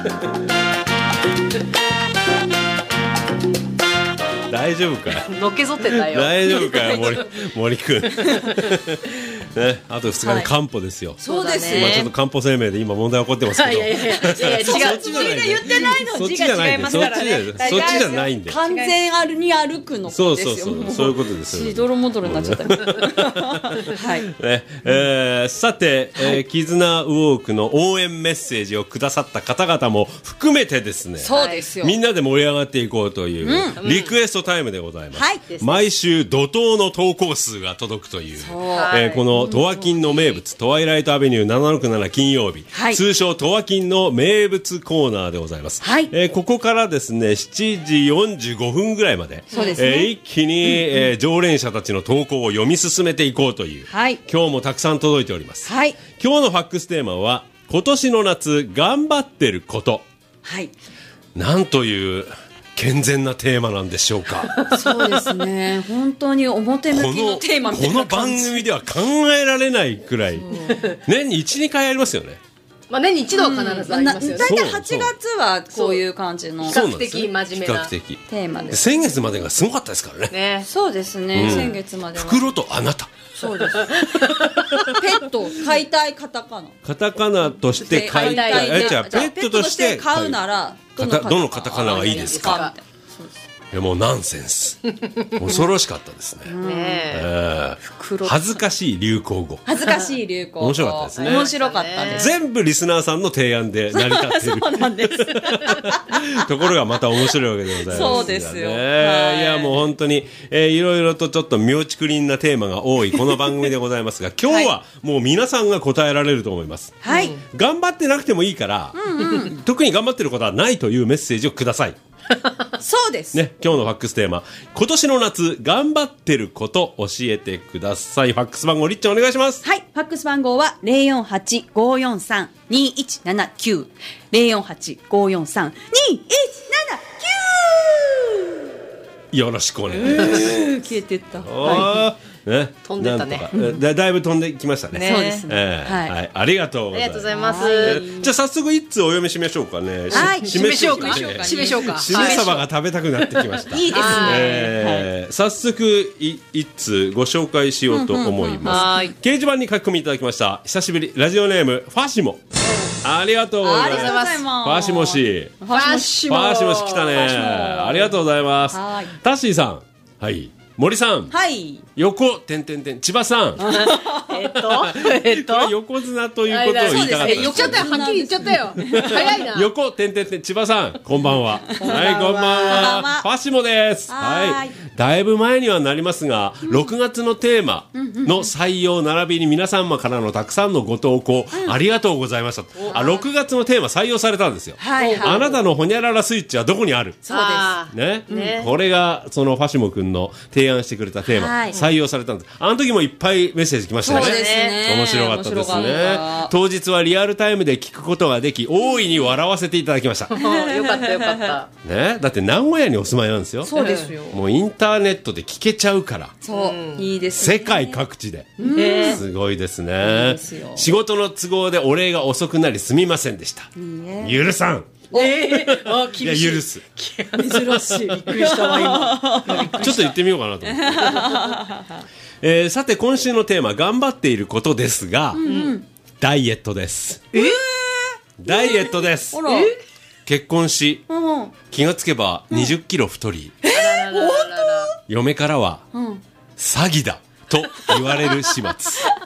大丈夫かい。 のけぞってたよ。 大丈夫かよ森くん。ね、あと2日で漢方ですよ。 そうですね。 まあちょっと漢方生命で今問題起こってますけど。 いや違う。 字が言ってないの。字が違いますからね。 そっちじゃないんで。 完全に歩くの子ですよ。 そういうことです。 しどろもどろになっちゃった。はい。 ね、さて、絆ウォークの応援メッセージをくださった方々も含めてですね。 そうですよ。 みんなで盛り上がっていこうというリクエストタイムでございます。 はい。 毎週怒涛の投稿数が届くという、このトワキンの名物トワイライトアベニュー767金曜日、通称トワキンの名物コーナーでございます。ここからですね7時45分ぐらいまで、一気に、常連者たちの投稿を読み進めていこうという、今日もたくさん届いております。今日のファックステーマは今年の夏頑張ってること。なんという健全なテーマなんでしょうか。 そうですね。本当に表向きのテーマみたいな感じ。 この番組では考えられないくらい年に 1,2 回ありますよね。 まあ年に一度は必ずありますよね。 大体8月はこういう感じの比較的真面目なテーマです。 先月までがすごかったですからね。 そうですね。先月までは袋とあなた。 そうです。ペット買いたいカタカナ。 カタカナとして買いたい。じゃあペットとして買うならどのカタカナがいいですか。もうナンセンス。恐ろしかったですね。恥ずかしい流行語。 恥ずかしい流行語。 面白かったですね。 面白かったです。 全部リスナーさんの提案で成り立っている。 そうなんです。 ところがまた面白いわけでございます。 そうですよ。 いやもう本当に、いろいろとちょっと妙竹林なテーマが多いこの番組でございますが、今日はもう皆さんが答えられると思います。頑張ってなくてもいいから、特に頑張ってることはないというメッセージをください。 そうですね。今日のファックステーマ、今年の夏頑張ってること教えてください。ファックス番号りっちゃんお願いします。 はい、ファックス番号は 048-543-2179 048-543-2179 よろしくお願いします。 消えてった。 ね、 飛んでったね。 だいぶ飛んできましたね。 そうですね。 はい、ありがとうございます。じゃあ早速一通お読みしましょうかね。 締めしようか。締めサバが食べたくなってきました。 いいですね。早速一通ご紹介しようと思います。掲示板に書き込みいただきました。久しぶりラジオネームファシモ。ありがとうございます。ファシモ氏。ファシモ氏来たね。ありがとうございます。タッシーさん。はい。森さん。 はい。 横、千葉さん。横綱ということを言いたかった。 言っちゃったよ。はっきり言っちゃったよ。早いな。 横、千葉さん。こんばんは。はい、こんばんは。ファシモです。はい。だいぶ前にはなりますが、6月のテーマの採用並びに皆様からのたくさんのご投稿、ありがとうございました。6月のテーマ採用されたんですよ。あなたのホニャララスイッチはどこにある？ そうです。 ね。これが、そのファシモ君の提案してくれたテーマ、採用されたんです。あの時もいっぱいメッセージ来ましたね。 そうですね。 面白かったですね。当日はリアルタイムで聞くことができ、大いに笑わせていただきました。 よかったよかった。 ね、だって名古屋にお住まいなんですよ。 そうですよ。 もうインターネットで聞けちゃうから。 そう、いいですね。 世界各地で。すごいですね。仕事の都合でお礼が遅くなりすみませんでした。許さん。いや、許す。 珍しい。びっくりしたわ、今。 ちょっと言ってみようかなと思って。さて、今週のテーマ、頑張っていることですが、ダイエットです。ダイエットです。結婚し、気がつけば20キロ太り、嫁からは、詐欺だと言われる始末。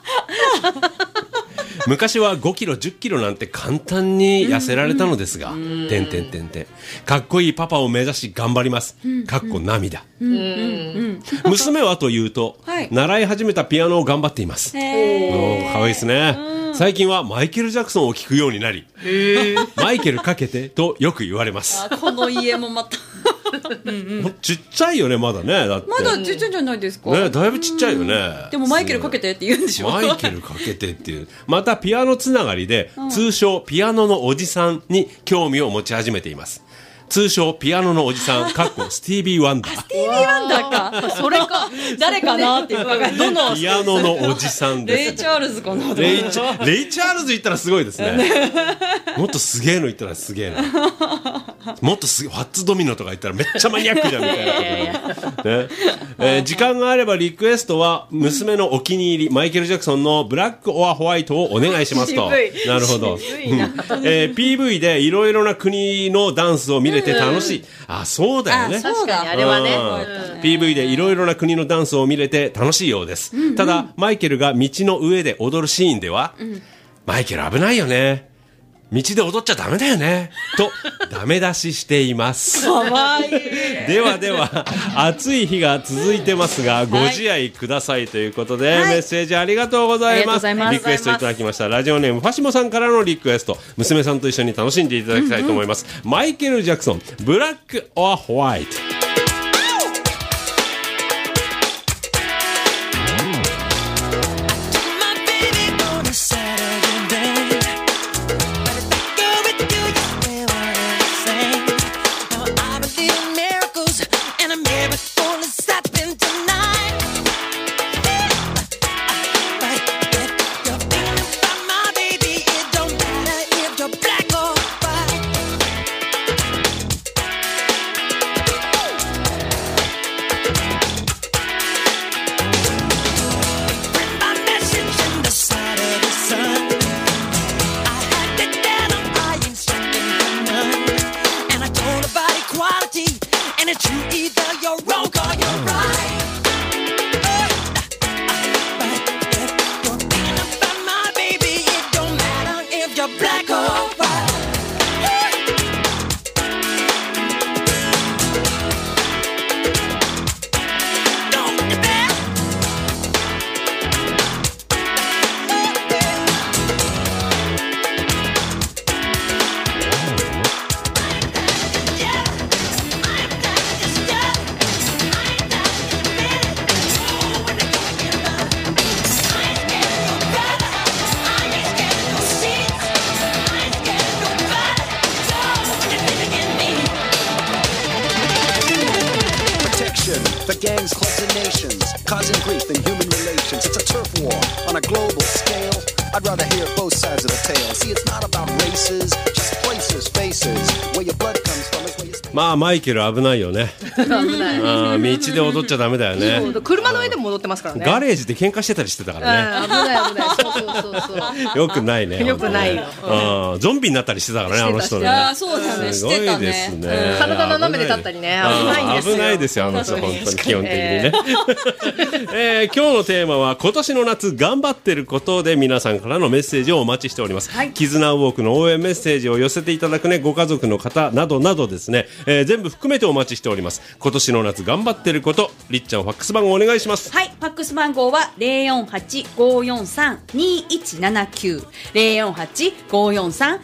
昔は5キロ10キロなんて簡単に痩せられたのですが、かっこいいパパを目指し頑張ります。かっこ涙。娘はというと、習い始めたピアノを頑張っています。かわいいですね。最近はマイケル・ジャクソンを聴くようになり、マイケルかけてとよく言われます。 この家もまたちっちゃいよね、まだね。だってまだちっちゃいんじゃないですかね。だいぶちっちゃいよね。 でもマイケルかけてって言うんでしょ。 マイケルかけてっていう。またピアノつながりで、通称ピアノのおじさんに興味を持ち始めています。通称ピアノのおじさん、かっこスティービー・ワンダー。 スティービー・ワンダーか。それか。誰かなっていうのがどのピアノのおじさんです。 レイ・チャールズかな。 レイ・チャールズ言ったらすごいですね。 もっとすげえの言ったらすげえな。もっとすげえ、ファッツドミノとか言ったらめっちゃマニアックじゃんみたいなことね。時間があればリクエストは娘のお気に入り、マイケル・ジャクソンのブラック・オア・ホワイトをお願いしますと。なるほど。PV でいろいろな国のダンスを見れて楽しい。あ、そうだよね。 確かにあれはね。 PV でいろいろな国のダンスを見れて楽しいようです。ただ、マイケルが道の上で踊るシーンでは、マイケル危ないよね。道で踊っちゃダメだよね。と、ダメ出ししています。 かわいい。 ではでは、暑い日が続いてますが、ご自愛くださいということで、メッセージありがとうございます。リクエストいただきました。ラジオネーム、ファシモさんからのリクエスト。娘さんと一緒に楽しんでいただきたいと思います。マイケル・ジャクソン、ブラック・オア・ホワイト。まあマイケル危ないよね。 危ない。 道で踊っちゃダメだよね。 車の上でも踊ってますからね。 ガレージで喧嘩してたりしてたからね。 危ない危ない。そう。 よくないね。 よくないよ。 ゾンビになったりしてたからね、あの人ね。 そうだね。 すごいですね。 体斜めで立ったりね。危ないんですよ。 危ないですよ、あの人本当に基本的にね。今日のテーマは今年の夏頑張ってることで皆さんからのメッセージをお待ちしております。絆ウォークの応援メッセージを寄せていただくね、ご家族の方などなどですね、全部含めてお待ちしております。今年の夏頑張ってること、りっちゃんファックス番号お願いします。 はい、ファックス番号は 048-543-2179 048-543-2179。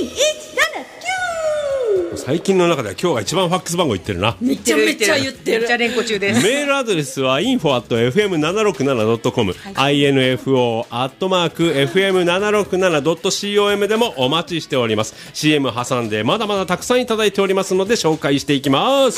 最近の中では今日が一番ファックス番号言ってるな。 めちゃめちゃ言ってる。 めっちゃ連呼中です。 メールアドレスは info@fm767.com、info@fm767.com でもお待ちしております。CM 挟んでまだまだたくさんいただいておりますので紹介していきます。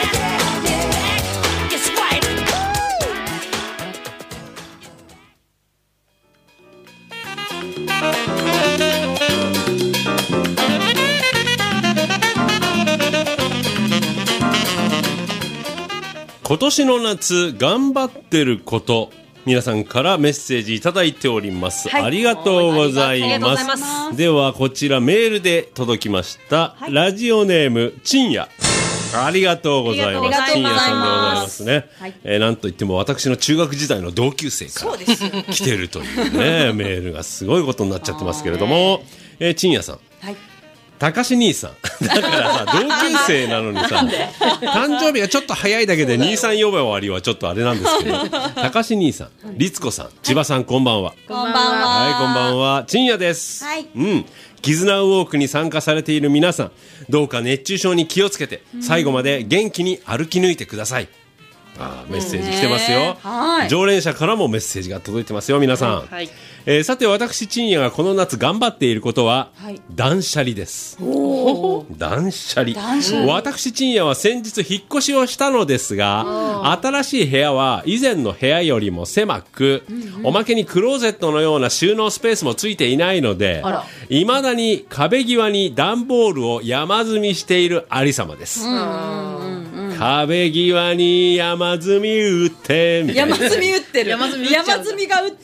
今年の夏頑張ってること、皆さんからメッセージいただいております、ありがとうございます。ではこちらメールで届きました、ラジオネームちんや、ありがとうございます。ちんやさんでございますね、なんといっても私の中学時代の同級生から来てるというねメールがすごいことになっちゃってますけれども、ちんやさん、たかし兄さんだからさ、同級生なのにさ、誕生日がちょっと早いだけで兄さん呼べ終わりはちょっとあれなんですけど、たかし兄さん、りつこさん、千葉さん、こんばんは。 こんばんは。 はい、こんばんは。ちんやです。絆ウォークに参加されている皆さん、どうか熱中症に気をつけて、最後まで元気に歩き抜いてください。 メッセージ来てますよ。常連者からもメッセージが届いてますよ、皆さん。さて、私ちんやがこの夏頑張っていることは、断捨離です。断捨離。私ちんやは先日引っ越しをしたのですが、新しい部屋は以前の部屋よりも狭く、おまけにクローゼットのような収納スペースもついていないので、いまだに壁際に段ボールを山積みしているありさまです。壁際に山積み打ってみたいな。 山積み打ってる。山積みが打った。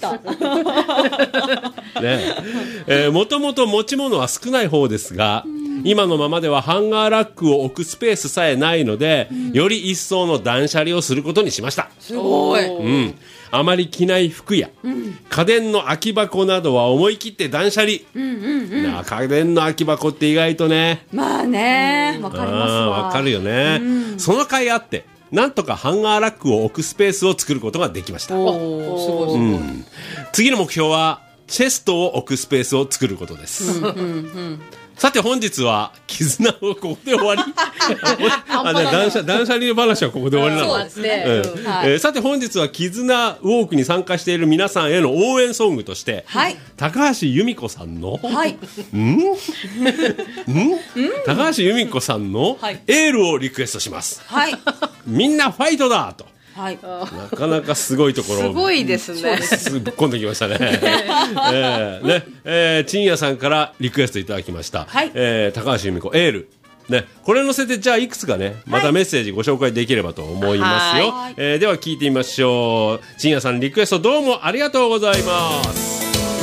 もともと持ち物は少ない方ですが、今のままではハンガーラックを置くスペースさえないので、より一層の断捨離をすることにしました。 すごい。 あまり着ない服や、家電の空き箱などは思い切って断捨離。家電の空き箱って意外とね。 まあね、わかりますわ。 わかるよね。その甲斐あって、なんとかハンガーラックを置くスペースを作ることができました。次の目標はチェストを置くスペースを作ることです。さて本日は絆をここで終わり断捨離の話はここで終わりなの。 そうですね。 さて本日は絆ウォークに参加している皆さんへの応援ソングとして、高橋由美子さんの、高橋由美子さんのエールをリクエストします。みんなファイトだと。なかなかすごいところすごいですね。 ぶっこんできましたね。ちんやさんからリクエストいただきました。高橋由美子エール。これ乗せてじゃあいくつかねまたメッセージご紹介できればと思いますよ。では聞いてみましょう。ちんやさんリクエストどうもありがとうございます。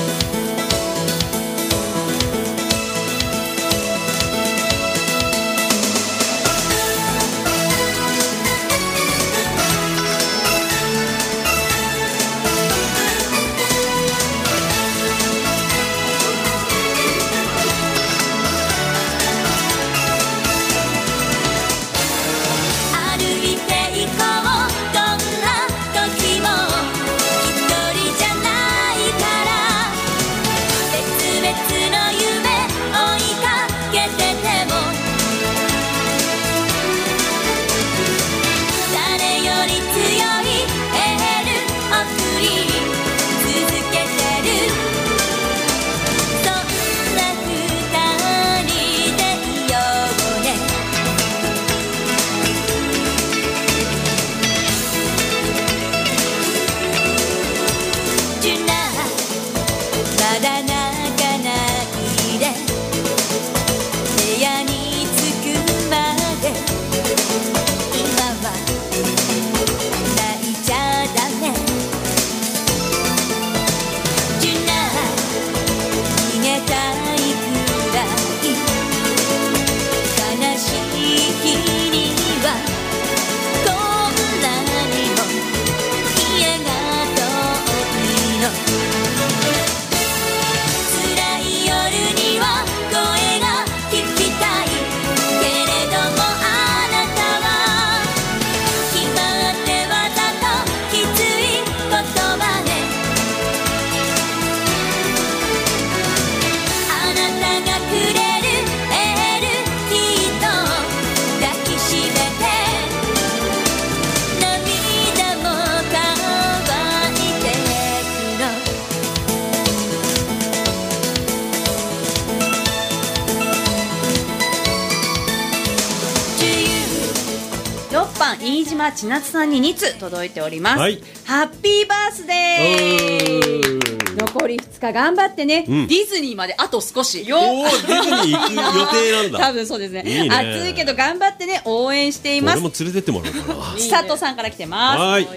飯島千夏さんに2通届いております。ハッピーバースデー。残り2日頑張ってね。ディズニーまであと少し。 ディズニー行く予定なんだ。 多分そうですね。暑いけど頑張ってね、応援しています。 俺も連れてってもらおうかな。 佐藤さんから来てます。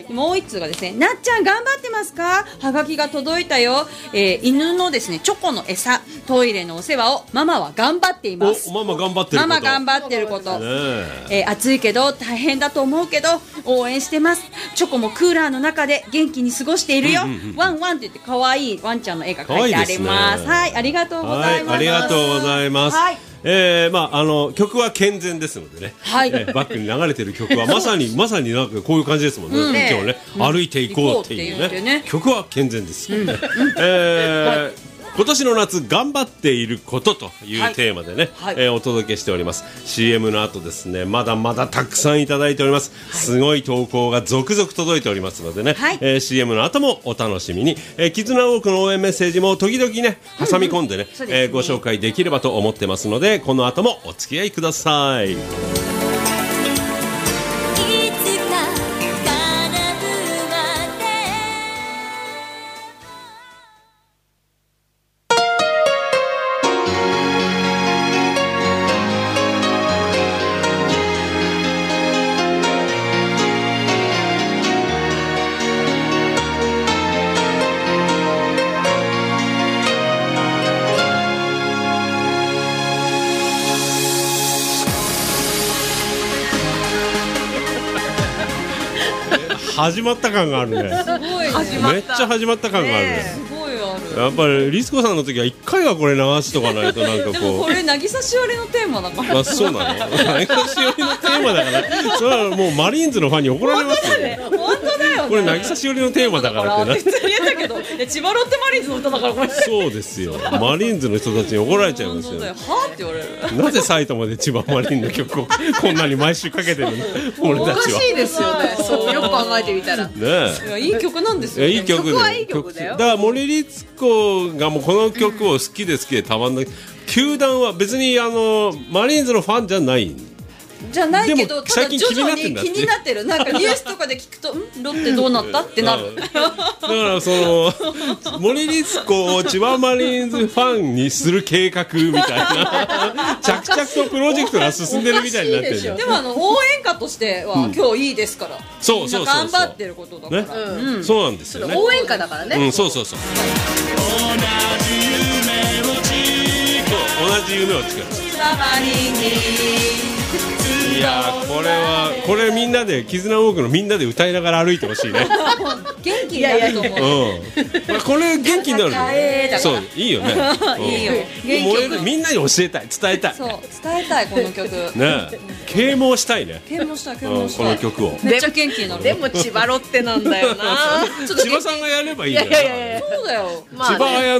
もう1通がですね、なっちゃん頑張ってますか？はがきが届いたよ。犬のですねチョコの餌、トイレのお世話をママは頑張っています。 ママ頑張ってること。 ママ頑張ってること。暑いけど大変だと思うけど応援してます。チョコもクーラーの中で元気に過ごしているよ。ワンワンって言って可愛いワンちゃんの絵が描いてあります。はい、ありがとうございます。 ありがとうございます。曲は健全ですのでね、バックに流れてる曲はまさになんかこういう感じですもんね。今日ね、歩いていこうっていうね、曲は健全です。 今年の夏頑張っていることというテーマでね、お届けしております。 CM の後ですね、まだまだたくさんいただいております。すごい投稿が続々届いておりますのでね、CM の後もお楽しみに。絆多くの応援メッセージも時々ね挟み込んでね、ご紹介できればと思ってますので、この後もお付き合いください。始まった感があるね。 すごい、 めっちゃ始まった感があるね。 すごいある。 やっぱりリスコさんの時は1回はこれ流しとかないとなんかこう。 でもこれ渚しおりのテーマだから。 あ、そうなの？渚しおりのテーマだからそれはもうマリーンズのファンに怒られますよね。 本当だよね。 これ渚しおりのテーマだからってな。 普通に言ったけど、千葉ロッテマリーンズの歌だからこれ。 そうですよ。マリーンズの人たちに怒られちゃいますよ。 はぁって言われる。 なぜ埼玉で千葉マリーンの曲をこんなに毎週かけてるの？俺たちは。 おかしいですよね。そうよく考えてみたら。 ねえ。 いやいい曲なんですよ。 いい曲で。 曲はいい曲だよ。 だから森律子がもうこの曲を好きで好きでたまんない。球団は別にマリーンズのファンじゃない。 じゃないけど、ただ徐々に気になってる。なんかニュースとかで聞くと、ロッテどうなったってなる。 だからその森律子を千葉マリーンズファンにする計画みたいな着々とプロジェクトが進んでるみたいになってるじゃん。 でも応援歌としては、今日いいですから。 そうそうそうそう。 頑張ってることだから。 ね、そうなんですよね。 応援歌だからね。 そうそうそう。同じ夢を作る。いやこれみんなで絆ウォークのみんなで歌いながら歩いてほしいね。 元気になると思う。 これ元気になる。そういいよね。 いいよ。 みんなに教えたい、伝えたい。 そう伝えたいこの曲。 ね、啓蒙したいね。 啓蒙したいこの曲を。 めっちゃ元気になる。 でも千葉ロッテなんだよな。 千葉さんがやればいいじゃん。 そうだよ。 千葉綾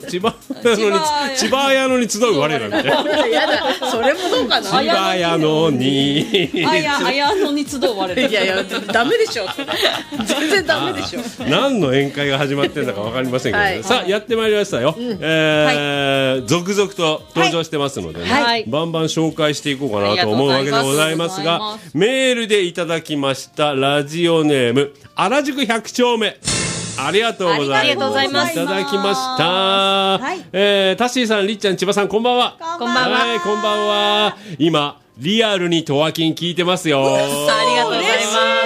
野に集う我らみたいな。 やだ、それもどうかな。 千葉綾野に綾野に集う我ら。 いやダメでしょ。全然ダメでしょ。 何の宴会が始まってんだか分かりませんけど、さあやってまいりましたよ。続々と登場してますのでね、バンバン紹介していこうかなと思うわけでございますが、メールでいただきましたラジオネーム原宿100丁目、ありがとうございます。いただきました。タッシーさん、りっちゃん、千葉さん、こんばんは。 こんばんは。 はい、こんばんは。今リアルにトワキン聞いてますよ。 ありがとうございます。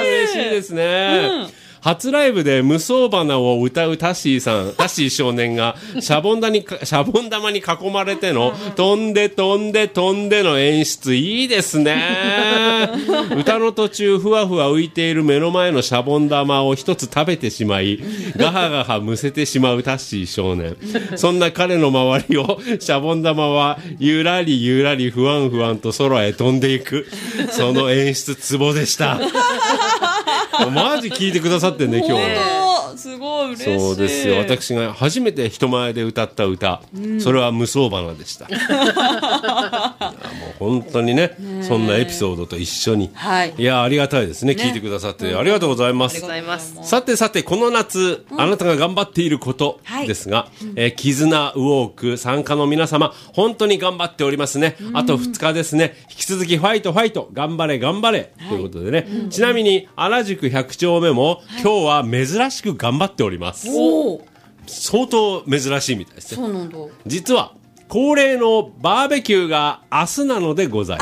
嬉しいですね。初ライブで無双花を歌うタッシー少年がシャボン玉に囲まれての飛んで飛んで飛んでの演出、いいですね。歌の途中ふわふわ浮いている目の前のシャボン玉を一つ食べてしまいガハガハむせてしまうタッシー少年。そんな彼の周りをシャボン玉はゆらりゆらりふわんふわんと空へ飛んでいく。その演出ツボでした。マジ聞いてくださってね、今日。 すごい嬉しい。 そうですよ。私が初めて人前で歌った歌、それは無双花でした。もう本当にね、そんなエピソードと一緒に、いや、ありがたいですね。聞いてくださってありがとうございます。さてさて、この夏、あなたが頑張っていることですが、絆ウォーク参加の皆様、本当に頑張っておりますね。あと2日ですね。引き続きファイトファイト、頑張れ頑張れということでね。ちなみに原宿100丁目も今日は珍しく頑張っております。相当珍しいみたいですね。 そうなんだ。 実は恒例のバーベキューが明日なのでございます。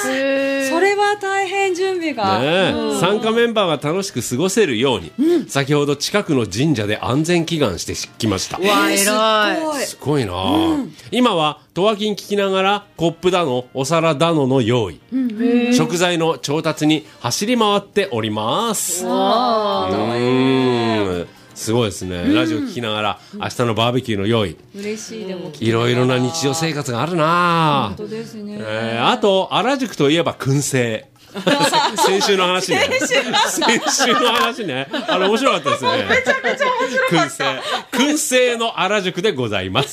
それは大変準備が、 参加メンバーが楽しく過ごせるように、先ほど近くの神社で安全祈願してきました。 わあ、偉い。 すごいな、今はトワキン聞きながらコップだのお皿だのの用意、食材の調達に走り回っております。すごいですね、ラジオ聞きながら明日のバーベキューの用意。 嬉しい。でもいろいろな日常生活があるな。 本当ですね。 あと原宿といえば燻製。 先週の話ね。先週の話ね。面白かったですね。 めちゃくちゃ面白かった。 燻製の原宿でございます。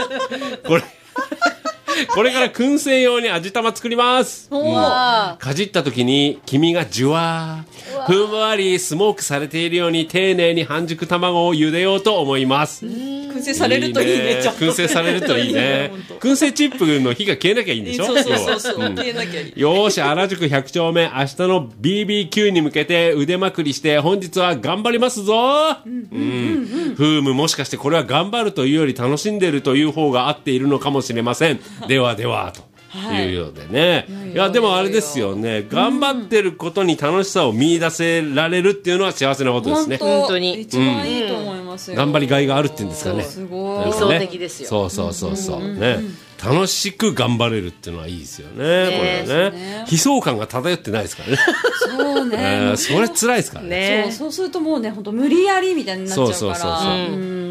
これから燻製用に味玉作ります。かじった時に黄身がじゅわーふんわりスモークされているように丁寧に半熟卵を茹でようと思います。 燻製されるといいね。 燻製されるといいね。燻製チップの火が消えなきゃいいんでしょ。 そう消えなきゃいい。 よーし、原宿100丁目、明日の BBQ に向けて腕まくりして本日は頑張りますぞ。風ム、もしかしてこれは頑張るというより楽しんでるという方が合っているのかもしれません。ではではというようでね、いやでもあれですよね、頑張ってることに楽しさを見出せられるっていうのは幸せなことですね。 本当に一番いいと思いますよ。 頑張りがいがあるっていうんですかね。 すごい理想的ですよ。 そうね、楽しく頑張れるっていうのはいいですよね。これはね、悲壮感が漂ってないですからね。 そうね。 それ辛いですからね。 そうするともうね、本当無理やりみたいになっちゃうから、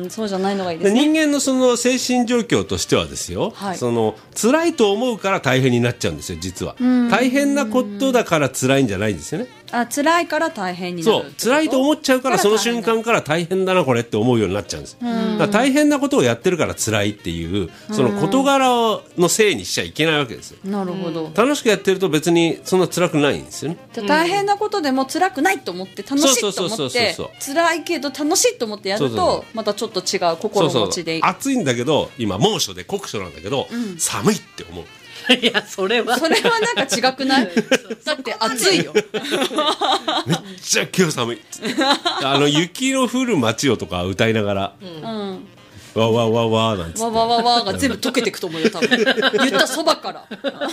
そうじゃないのがいいですね。 人間のその精神状況としてはですよ、その辛いと思うから大変になっちゃうんですよ、実は。大変なことだから辛いんじゃないんですよね。 辛いから大変になる。 そう、辛いと思っちゃうからその瞬間から大変だなこれって思うようになっちゃうんです。だから大変なことをやってるから辛いっていうその事柄のせいにしちゃいけないわけですよ。 なるほど。 楽しくやってると別にそんな辛くないんですよね。 大変なことでも辛くないと思って楽しいと思って辛いけど楽しいと思ってやるとまたちょっと違う心持ちで。 暑いんだけど今猛暑で酷暑なんだけど、寒いって思う。 いやそれはなんか違くない？だって暑いよ。 めっちゃ今日寒い。雪の降る街をとか歌いながら、わわわわなんつって、 わわわわが全部溶けていくと思うよ多分。言ったそばから。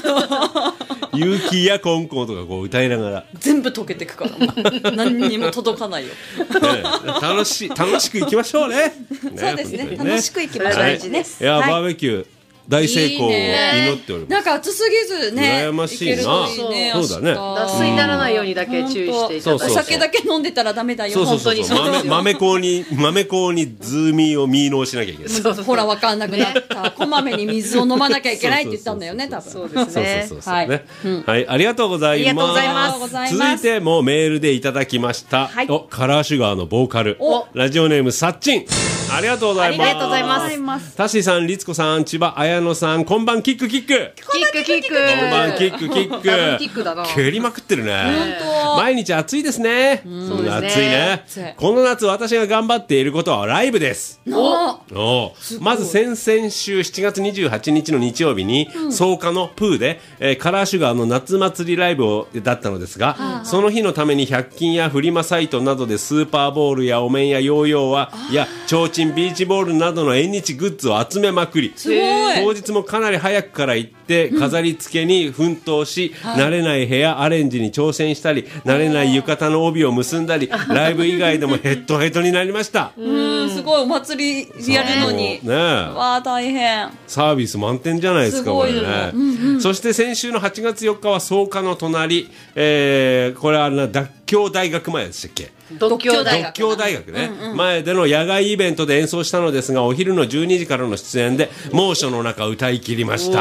雪やコンコンとかこう歌いながら全部溶けていくから何にも届かないよ。 楽しくいきましょうね。 そうですね。楽しくいきましょう。大事です。 いやバーベキュー大成功を祈っております。 なんか暑すぎずね、 羨ましいな。そうだね。 脱水にならないようにだけ注意していただいて。 お酒だけ飲んでたらダメだよ。 本当に豆麹にズーミーをミーノーしなきゃいけない。 ほら分かんなくなった。こまめに水を飲まなきゃいけないって言ったんだよね多分。 そうですね。 はい、ありがとうございます。 ありがとうございます。 続いてもメールでいただきました。カラーシュガーのボーカル、ラジオネームさっちん。ありがとうございます。 ありがとうございます。 タシさん、律子さん、千葉彩乃さん、こんばんキック。こんばんキック。蹴りまくってるね。毎日暑いですね。暑いね。この夏私が頑張っていることはライブです。まず先々週7月28日の日曜日に草加のプーでカラーシュガーの夏祭りライブだったのですが、その日のために100均やフリマサイトなどでスーパーボールやお面やヨーヨーや提灯ビーチボールなどの縁日グッズを集めまくり、当日もかなり早くから行って飾り付けに奮闘し、慣れないヘアアレンジに挑戦したり、慣れない浴衣の帯を結んだり、ライブ以外でもヘッドヘッドになりました。 すごいお祭りやるのにわあ大変。 サービス満点じゃないですかこれね。そして先週の8月4日は草加の隣、これは脱臼大学前でしたっけ。 独協大学ね、前での野外イベントで演奏したのですが、お昼の12時からの出演で猛暑の中歌い切りました。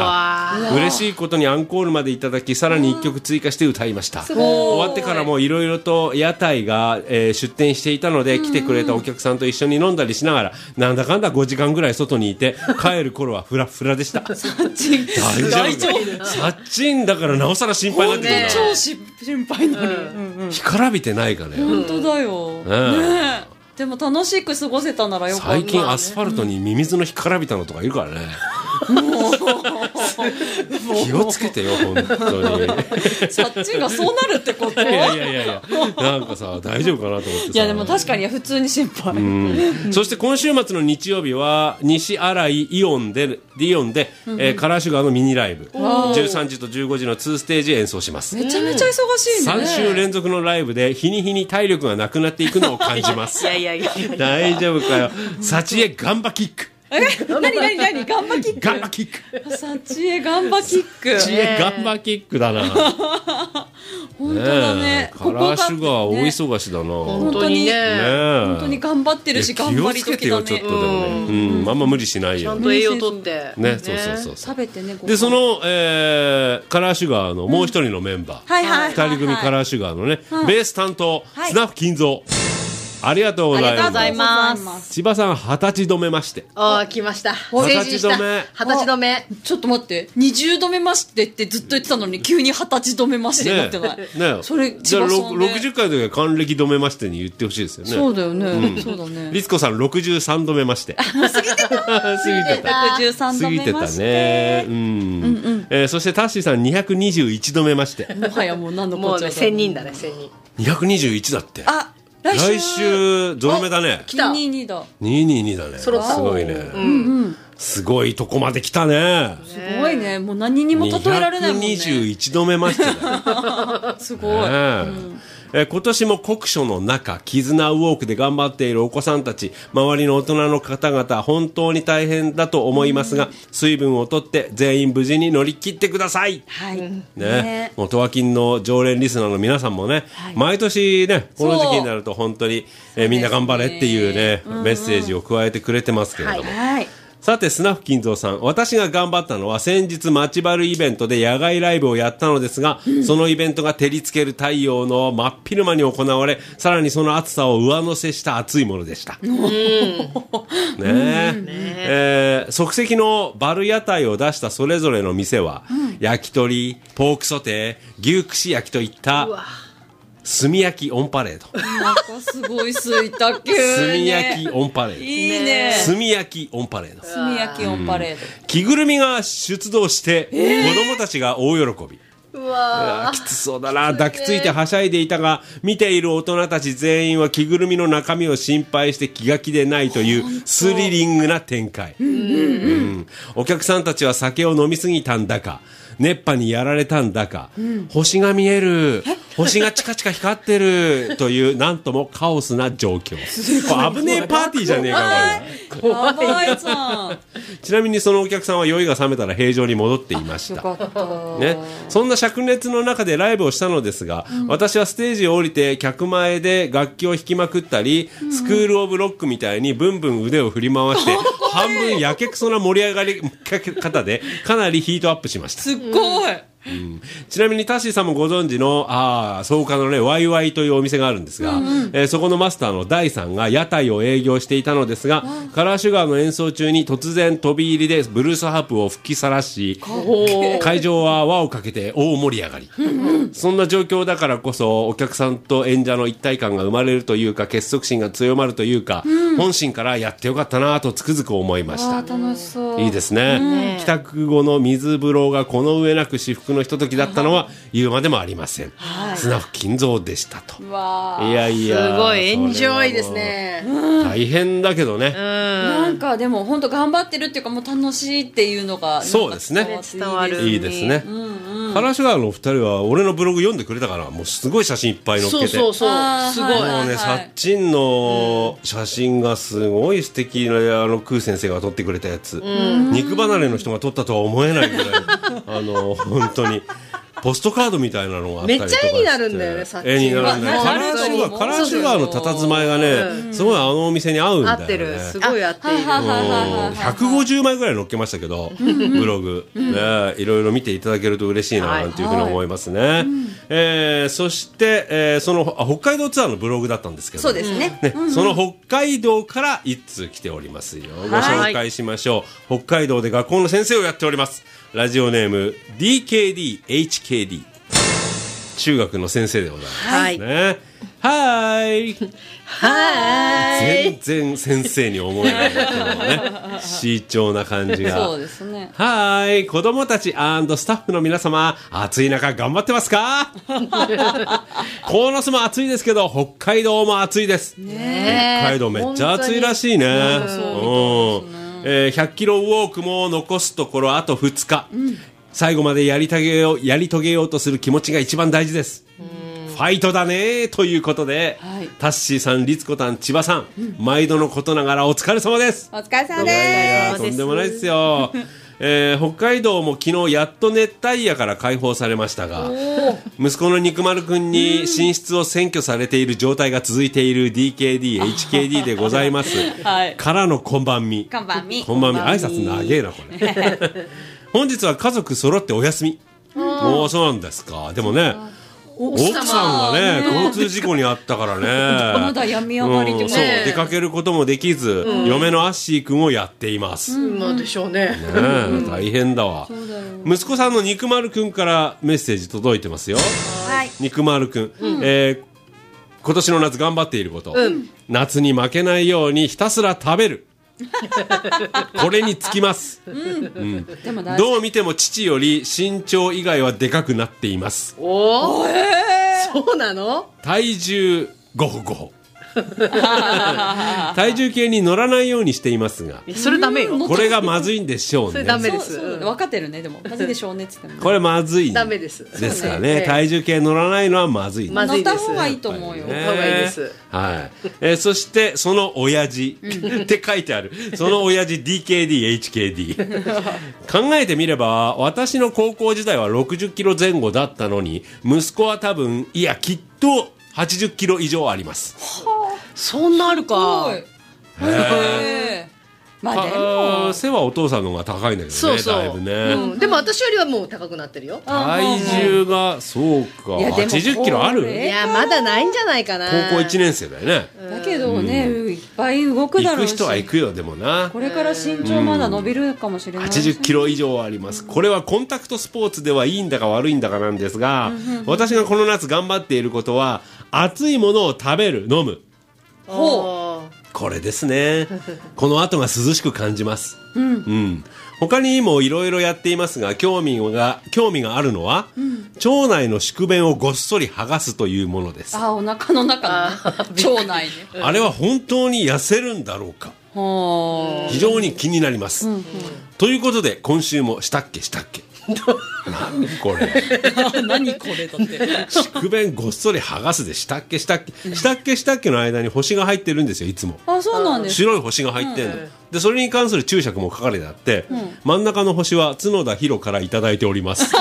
嬉しいことにアンコールまでいただき、さらに1曲追加して歌いました。終わってからもいろいろと屋台が、出店していたので、来てくれたお客さんと一緒に飲んだりしながら、なんだかんだ5時間ぐらい外にいて、帰る頃はフラフラでした。大丈夫。サッチンだからなおさら心配になってくるな。 超心配になる。 干からびてないかね。 本当だよ。ね、でも楽しく過ごせたならよかった。 最近アスファルトにミミズの干からびたのとかいるからね。気をつけてよ本当に。 そっちがそうなるってこと？ いやなんかさ大丈夫かなと思ってさ。 いやでも確かに普通に心配。 そして今週末の日曜日は西新井イオンでカラーシュガーのミニライブ、13時と15時の2ステージ演奏します。 めちゃめちゃ忙しいね。 3週連続のライブで日に日に体力がなくなっていくのを感じます。 いや大丈夫かよ。サチエガンバキック。 何ガンバキック。 ガンバキック。 サチエガンバキック。 サチエガンバキックだな。 本当だね。 カラーシュガー大忙しだな。 本当にね。 本当に頑張ってるし、頑張り時だね。 気をつけてよ、ちょっとでもね。あんま無理しないよ。 ちゃんと栄養とって。 ね、そう。 食べてね、 で、その、カラーシュガーのもう一人のメンバー。二人組カラーシュガーのね、ベース担当、スナフ金蔵。ありがとうございます。千葉さん、20歳止めまして。 ああ、来ました。 20歳止め。 20歳止め。 ちょっと待って、20度目ましてってずっと言ってたのに、急に20歳止めましてなってない。 ね、それ、じゃあ、60回の時は還暦止めましてに言ってほしいですよね。 そうだよね。そうだね。 律子さん、63度目まして。 過ぎてた。63度目まして。 過ぎてたね。そして、タッシーさん、221度目まして。 もはやもう何のこっちゃ。もう1000人だね、1000人。 221だって。 あ、 来週ゾロ目だね。 来た。222だ。 222だね。すごいね。すごいとこまで来たね。 すごいね。もう何にも例えられないもんね。 221度目ましてだ。 すごい。 今年も酷暑の中、絆ウォークで頑張っているお子さんたち、周りの大人の方々、本当に大変だと思いますが、水分をとって全員無事に乗り切ってください。 はい。 ね。もう、トワキンの常連リスナーの皆さんもね、毎年ね、この時期になると本当に、みんな頑張れっていうね、メッセージを加えてくれてますけれども。 はい。 さて、スナフ金蔵さん、私が頑張ったのは先日街バルイベントで野外ライブをやったのですが、そのイベントが照りつける太陽の真っ昼間に行われ、さらにその暑さを上乗せした熱いものでした。即席のバル屋台を出したそれぞれの店は、焼き鳥、ポークソテー、牛串焼きといった炭焼きオンパレード。 なんかすごいすいたけ。 炭焼きオンパレード。 いいね。 炭焼きオンパレード。 炭焼きオンパレード。 着ぐるみが出動して、子供たちが大喜び。 うわきつそうだな。抱きついてはしゃいでいたが、見ている大人たち全員は着ぐるみの中身を心配して気が気でないというスリリングな展開。お客さんたちは酒を飲みすぎたんだか、熱波にやられたんだか、星が見える、星がチカチカ光ってるというなんともカオスな状況。危ねえパーティーじゃねえかこれ。怖いさん。 ちなみにそのお客さんは酔いが覚めたら平常に戻っていました。ね、そんな灼熱の中でライブをしたのですが、私はステージを降りて客前で楽器を弾きまくったり、スクールオブロックみたいにブンブン腕を振り回して半分やけくそな盛り上がり方でかなりヒートアップしました。 すっごい。 ちなみにタッシーさんもご存知の草加のねワイワイというお店があるんですが、そこのマスターのダイさんが屋台を営業していたのですが、カラーシュガーの演奏中に突然飛び入りでブルースハープを吹きさらし、会場は輪をかけて大盛り上がり。そんな状況だからこそお客さんと演者の一体感が生まれるというか、結束心が強まるというか、本心からやってよかったなとつくづく思いました。 楽しそう。 いいですね。帰宅後の水風呂がこの上なく至福のひとときだったのは言うまでもありません。スナフ金蔵でしたと。いやいや、 すごいエンジョイですね。 大変だけどね。 なんかでも本当頑張ってるっていうか、もう楽しいっていうのがそうですね。 伝わる。 いいですね。カラーシュガーのお二人は俺のブログ読んでくれたから、もうすごい写真いっぱい載っけて。 そう。すごい。 もうね、サッチンの写真がすごい素敵な、クー先生が撮ってくれたやつ。肉離れの人が撮ったとは思えないぐらい、本当に。ポストカードみたいなのがあったりとかして、 めっちゃ絵になるんだよね、さっき。 絵になるんだよ。カラーシュガーの佇まいがね、すごいお店に合うんだよね。 合ってる。すごい合っている。 150枚ぐらい載っけましたけど、ブログ。いろいろ見ていただけると嬉しいな、なんていうふうに思いますね。そして、その、北海道ツアーのブログだったんですけど、 そうですね。 その北海道から一通来ておりますよ。ご紹介しましょう。北海道で学校の先生をやっております。ラジオネーム DKDHKD 中学の先生でございますね。全然先生に思えないけどね、慎重な感じが。 そうですね。 子供たち&スタッフの皆様、暑い中頑張ってますか？鴻巣も暑いですけど北海道も暑いです。北海道めっちゃ暑いらしいね。100キロウォークも残すところあと2日、最後までやり遂げようとする気持ちが一番大事です。ファイトだねということで、タッシーさん、律子さん、千葉さん、毎度のことながらお疲れ様です。 お疲れ様です。 とんでもないですよ。 北海道も昨日やっと熱帯夜から解放されましたが、息子の肉丸くんに寝室を占拠されている状態が続いている DKD、HKD でございます、はい、からのこんばんみ。 こんばんみ。 こんばんみ。挨拶長えなこれ本日は家族揃ってお休み。おー、そうなんですか。でもね、奥さんがね、交通事故にあったからねまだ病み上がりで、 そう、出かけることもできず、嫁のアッシーくんをやっています。 まあでしょうね。 大変だわ。息子さんの肉丸くんからメッセージ届いてますよ。 はい。 肉丸くん、今年の夏頑張っていること、夏に負けないようにひたすら食べる。これにつきます、どう見ても父より身長以外はでかくなっています。 おお、そうなの？ 体重5歩5歩体重計に乗らないようにしていますが、 それダメよ。 これがまずいんでしょうね。 それダメです。 分かってるね。でもまずいでしょうねって言ってもこれまずいダメですからね。体重計乗らないのはまずい。 まずいです。 乗った方がいいと思うよ。 乗った方がいいです。 はい。そしてその親父って書いてある。その親父 DKD、HKD 考えてみれば、私の高校時代は60キロ前後だったのに、息子は多分、いやきっと80キロ以上あります。 そんなあるか。 まあでも背はお父さんの方が高いんだけどね。 そうそう、 だいぶね、 でも私よりはもう高くなってるよ。 体重がそうか、80キロある？ いやまだないんじゃないかな。 高校1年生だよね。 だけどね、いっぱい動くだろうし、 行く人は行くよ。でもな、 これから身長まだ伸びるかもしれない。 80キロ以上あります。これはコンタクトスポーツではいいんだか悪いんだかなんですが、私がこの夏頑張っていることは熱いものを食べる、飲む。 ほう、 これですね。この後が涼しく感じます。他にもいろいろやっていますが、興味があるのは、腸内の宿便をごっそり剥がすというものです。 お腹の中の、ね、腸内ね。 あれは本当に痩せるんだろうか。非常に気になります。ということで今週もしたっけ何これ何これだって宿便ごっそり剥がすでしたっけの間に星が入ってるんですよ、いつも。 あ、そうなんです。 白い星が入ってんの、でそれに関する注釈も書かれてあって、真ん中の星は角田博からいただいております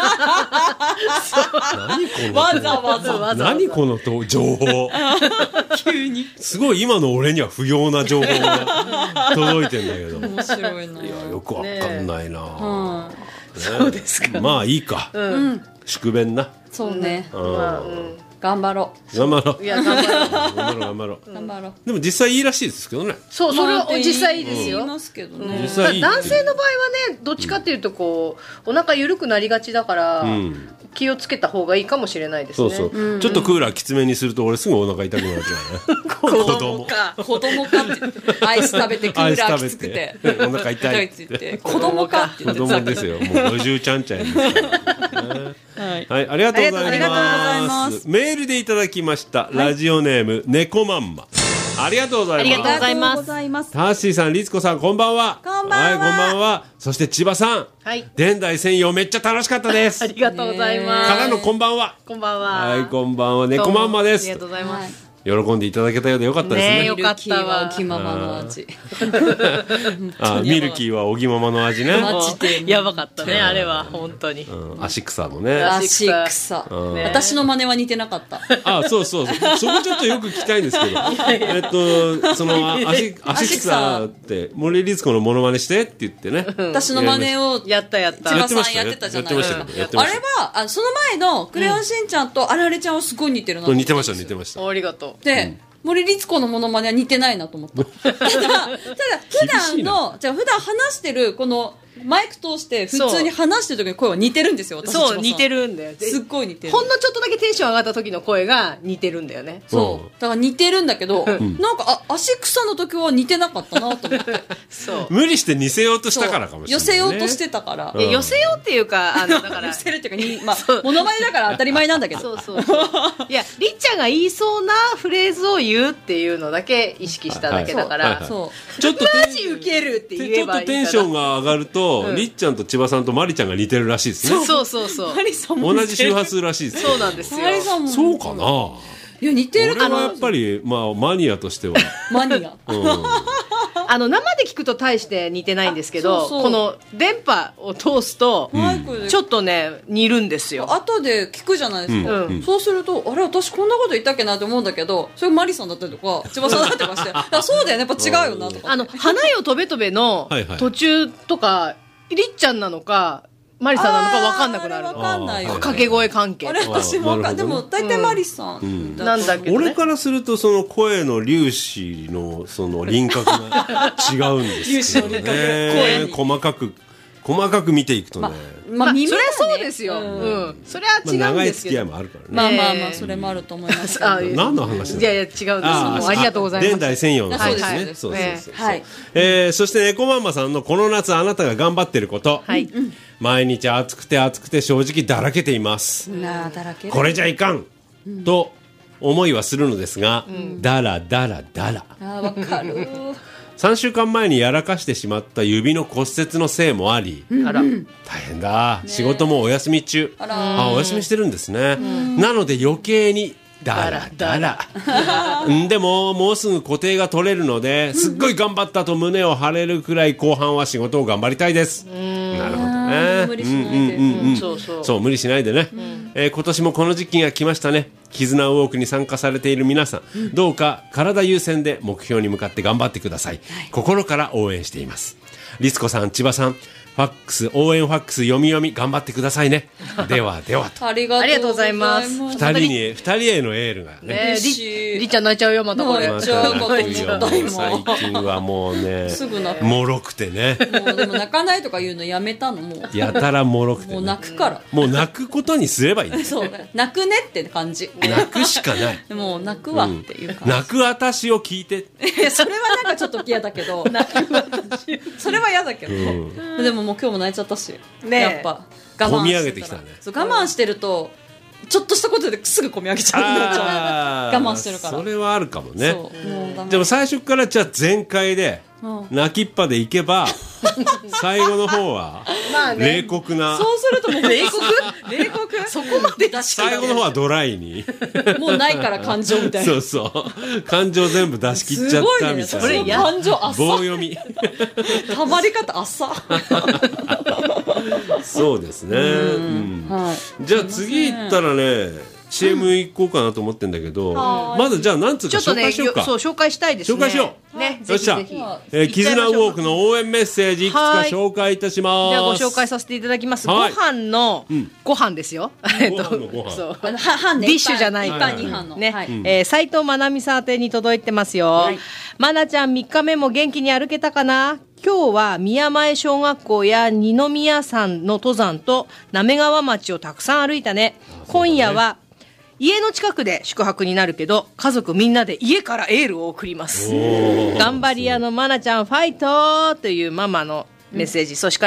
何この情報急にすごい今の俺には不要な情報が届いてんだけど面白いな。 いやよくわかんないな、 そうですか。 まあいいか、宿便な。 そうね、頑張ろう。 頑張ろう。 いや頑張ろう。 でも実際いいらしいですけどね。 そう、それは実際いいですよ。 ますけどね。 実際いい。 男性の場合はね、どっちかっていうとこうお腹緩くなりがちだから、気をつけた方がいいかもしれないですね。 そうそう。ちょっとクーラーきつめにすると俺すぐお腹痛くなっちゃうね。 子供かってアイス食べてクーラーきつくてお腹痛いって言って子供かって言って。 子供ですよ。もう50ちゃんちゃんですからはい、ありがとうございます。メールでいただきました。ラジオネーム猫まんま。ありがとうございます。 ありがとうございます。 タッシーさん、律子さん、こんばんは。 こんばんは。 はい、こんばんは。そして千葉さん。 はい。 伝来専用めっちゃ楽しかったです。 ありがとうございます。 からのこんばんは。 こんばんは。 はい、こんばんは。猫まんまです。 ありがとうございます。 喜んでいただけたようでよかったですね。 よかったわ。 おぎままの味。 ミルキーはおぎままの味ね。 やばかったね、あれは本当に。 足草もね。 足草。私の真似は似てなかった。 あ、そうそう。そこちょっとよく聞きたいんですけど。その足草って森律子のモノマネしてって言ってね。 私の真似をやった。 千葉さんやってたじゃないですか。あれはその前のクレヨンしんちゃんとあられちゃんはすごい似てるな。 似てました。 ありがとう。 で、森律子のモノマネは似てないなと思った。ただ普段話してるこのマイク通して普通に話してる時の声は似てるんですよ。 そう似てるんだよ。 すっごい似てる。 ほんのちょっとだけテンション上がった時の声が似てるんだよね。 そうだから似てるんだけど、なんか足草の時は似てなかったなと思って。 そう無理して似せようとしたからかもしれない。 寄せようとしてたから。 寄せようっていうかだから寄せるっていうかモノマネだから当たり前なんだけど。 そういやりっちゃんが言いそうなフレーズを言うっていうのだけ意識しただけだから。 そうちょっとマジウケるって言えばいい。 ちょっとテンションが上がるとりっちゃんと千葉さんとマリちゃんが似てるらしいですね。 そうマリさんも同じ周波数らしいです。 そうなんですよ。 マリさんもそうかな。 いや似てるかな。 俺はやっぱりマニアとしてはマニア生で聞くと大して似てないんですけど、この電波を通すとちょっとね似るんですよ。 後で聞くじゃないですか、そうするとあれ私こんなこと言ったっけなって思うんだけど、それマリさんだったりとか千葉さんだったりとかしてそうだよね、やっぱ違うよなとか。 花よとべとべの途中とかりっちゃんなのかマリさんなのか分かんなくなる。 分かんないよ、 掛け声関係。 あれ私も分かんない。でも大体マリさんなんだけど、 俺からするとその声の粒子のその輪郭が違うんですよね。細かく見ていくとね。 それはそうですよ。それは違うんですけど。 長い付き合いもあるからね。 まあそれもあると思います。 何の話だ。 いや違うんです。ありがとうございます。 現代専用の話ですね。そして猫ママさんのこの夏あなたが頑張ってること。毎日暑くて正直だらけています。これじゃいかんと思いはするのですが、だら。 わかる。 3週間前にやらかしてしまった指の骨折のせいもあり、大変だ、仕事もお休み中。お休みしてるんですね。なので余計にだらでももうすぐ固定が取れるのですっごい頑張ったと胸を張れるくらい後半は仕事を頑張りたいです。なるほどね。 無理しないで。 そう無理しないでね。今年もこの時期が来ましたね。絆ウォークに参加されている皆さん、どうか体優先で目標に向かって頑張ってください。心から応援しています。リスコさん、千葉さん、ファックス、応援ファックス読み頑張ってくださいね。ではと。 ありがとうございます。 二人へのエールがね。 りっちゃん泣いちゃうよ、またこれ。 最近はもうね、もろくてね。 もうでも泣かないとか言うのやめたの。もうやたらもろくて。 もう泣くから。 もう泣くことにすればいい。 そう泣くねって感じ。 泣くしかない。 もう泣くわっていう感じ。 泣く私を聞いて。 それはなんかちょっと嫌だけど。それは嫌だけど。でももう今日も泣いちゃったし、やっぱ我慢込み上げてきたね。 我慢してるとちょっとしたことですぐ込み上げちゃうんだ。我慢してるから。 それはあるかもね。でも最初からじゃあ全開で泣きっぱでいけば最後の方は冷酷な。 そうするともう冷酷そこまで出し最後の方はドライにもうないから感情みたいな。 そう感情全部出し切っちゃったみたいな。 感情浅棒読みたまり方浅。 そうですね。じゃあ次行ったらね、CM 行こうかなと思ってんだけど、まずじゃあ何つうか紹介しようか。 紹介したいですね。 紹介しよう。 ね、 よっしゃ。絆ウォークの応援メッセージいくつか紹介いたします。 ではご紹介させていただきます。ご飯のご飯ですよ。 ご飯のご飯。 ディッシュじゃない。 2班のね。斉藤まなみさん宛てに届いてますよ。まなちゃん3日目も元気に歩けたかな。今日は宮前小学校や二宮山の登山と滑川町をたくさん歩いたね。今夜は家の近くで宿泊になるけど、家族みんなで家からエールを送ります。頑張り屋のまなちゃんファイトというママのメッセージ、そして、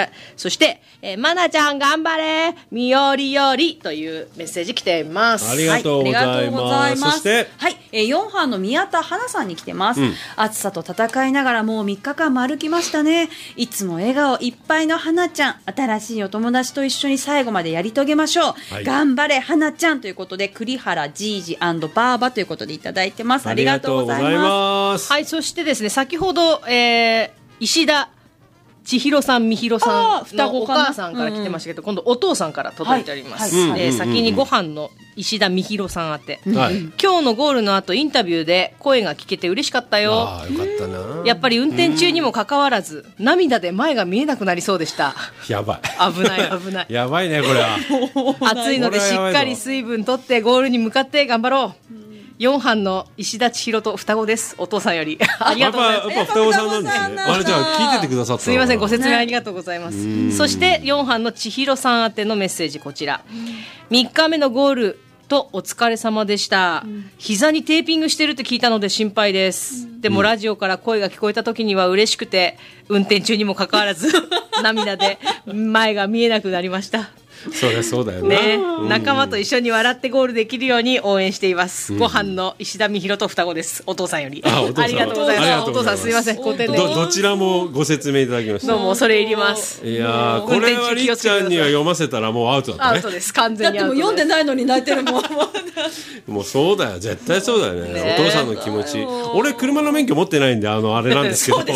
まなちゃん頑張れみよりよりというメッセージ来ています。 ありがとうございます。そして、 4班の宮田花さんに来てます。暑さと戦いながらもう3日間も歩きましたね。いつも笑顔いっぱいの花ちゃん、新しいお友達と一緒に最後までやり遂げましょう。頑張れ花ちゃんということで、栗原じいじ&バーバということでいただいてます。ありがとうございます。 はい、そしてですね、先ほど、石田千尋さん、みひろさんのお母さんから来てましたけど、今度お父さんから届いております。先にご飯の石田みひろさん宛て、今日のゴールの後インタビューで声が聞けて嬉しかったよ。 よかったな。 やっぱり運転中にもかかわらず涙で前が見えなくなりそうでした。 やばい危ないやばいねこれは。 暑いのでしっかり水分取ってゴールに向かって頑張ろう。4班の石田千尋と双子です。お父さんよりありがとうございます。 やっぱ双子さんなんですね。あれじゃあ聞いててくださった。 すみません、ご説明ありがとうございます。そして4班の千尋さん宛てのメッセージ、こちら。3日目のゴールとお疲れ様でした。膝にテーピングしてるって聞いたので心配です。でもラジオから声が聞こえた時には嬉しくて、運転中にもかかわらず涙で前が見えなくなりました。 そりゃそうだよね。仲間と一緒に笑ってゴールできるように応援しています。ご飯の石田美弘と双子です。お父さんより。ありがとうございます。お父さんすいません。 どちらもご説明いただきました。 どうも恐れ入ります。 いやこれはりっちゃんには読ませたらもうアウトだったね。 アウトです。完全にアウト。 だってもう読んでないのに泣いてるもん。 もうそうだよ。絶対そうだよね。お父さんの気持ち。俺車の免許持ってないんであれなんですけど。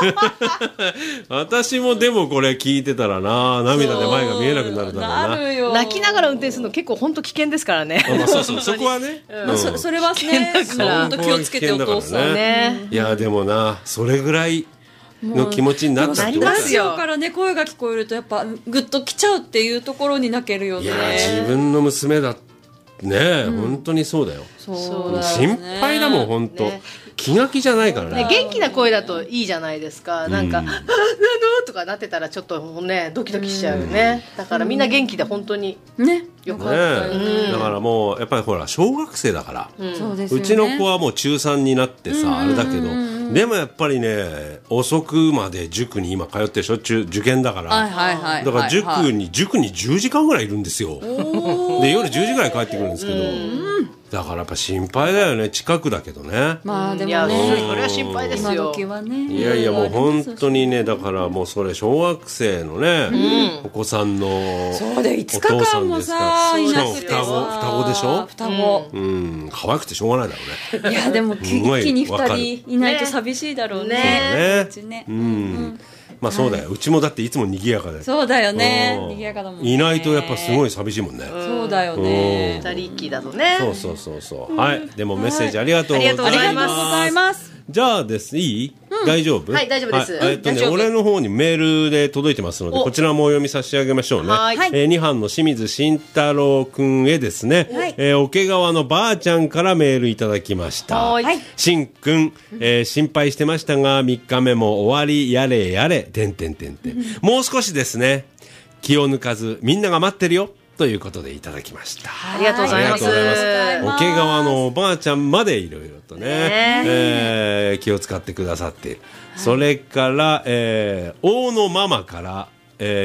私もでもこれ聞いてたらな、涙で前が見えなくなるだろうな。 泣きながら運転するの結構本当危険ですからね。 そうそう、そこはね。 それはね、本当気をつけてお父さんね。 いやでもな、それぐらいの気持ちになったってことですよ。からね、声が聞こえるとやっぱグッときちゃうっていうところに泣けるよね。 いや自分の娘だね、本当にそうだよ。心配だもん本当。気が気じゃないからね。 元気な声だといいじゃないですか。なんかとかなってたらちょっとねドキドキしちゃうね。だからみんな元気で本当にねよかった。 だからもうやっぱりほら小学生だから、うちの子はもう中3になってさあれだけど、でもやっぱりね遅くまで塾に今通ってしょっちゅう受験だから、だから塾に10時間ぐらいいるんですよ。で夜10時ぐらい帰ってくるんですけど。だからやっぱ心配だよね。近くだけどね。 まあでもね、それは心配ですよ。 いやいやもう本当にね、だからもうそれ小学生のね、お子さんのそうで5日間もさいなくて双子でしょ。 双子。 可愛くてしょうがないだろうね。 いやでも一気に2人いないと寂しいだろうね。 まあそうだよ。うちもだっていつも賑やかで。 そうだよね。賑やかだもんね。 いないとやっぱすごい寂しいもんね。 そうだよね。 二人っきりだとね。 そう。はい。でもメッセージありがとうございます。 ありがとうございます。 じゃあですいい？大丈夫？ はい、大丈夫です。 俺の方にメールで届いてますので、こちらもお読みさせてあげましょうね。2班の清水慎太郎くんへですね、桶川のばあちゃんからメールいただきました。しんくん、心配してましたが、3日目も終わり、やれやれ、もう少しですね、気を抜かず、みんなが待ってるよ。ということでいただきました。 ありがとうございます。 桶川のおばあちゃんまでいろいろとね、気を使ってくださっている。それから、大野ママから、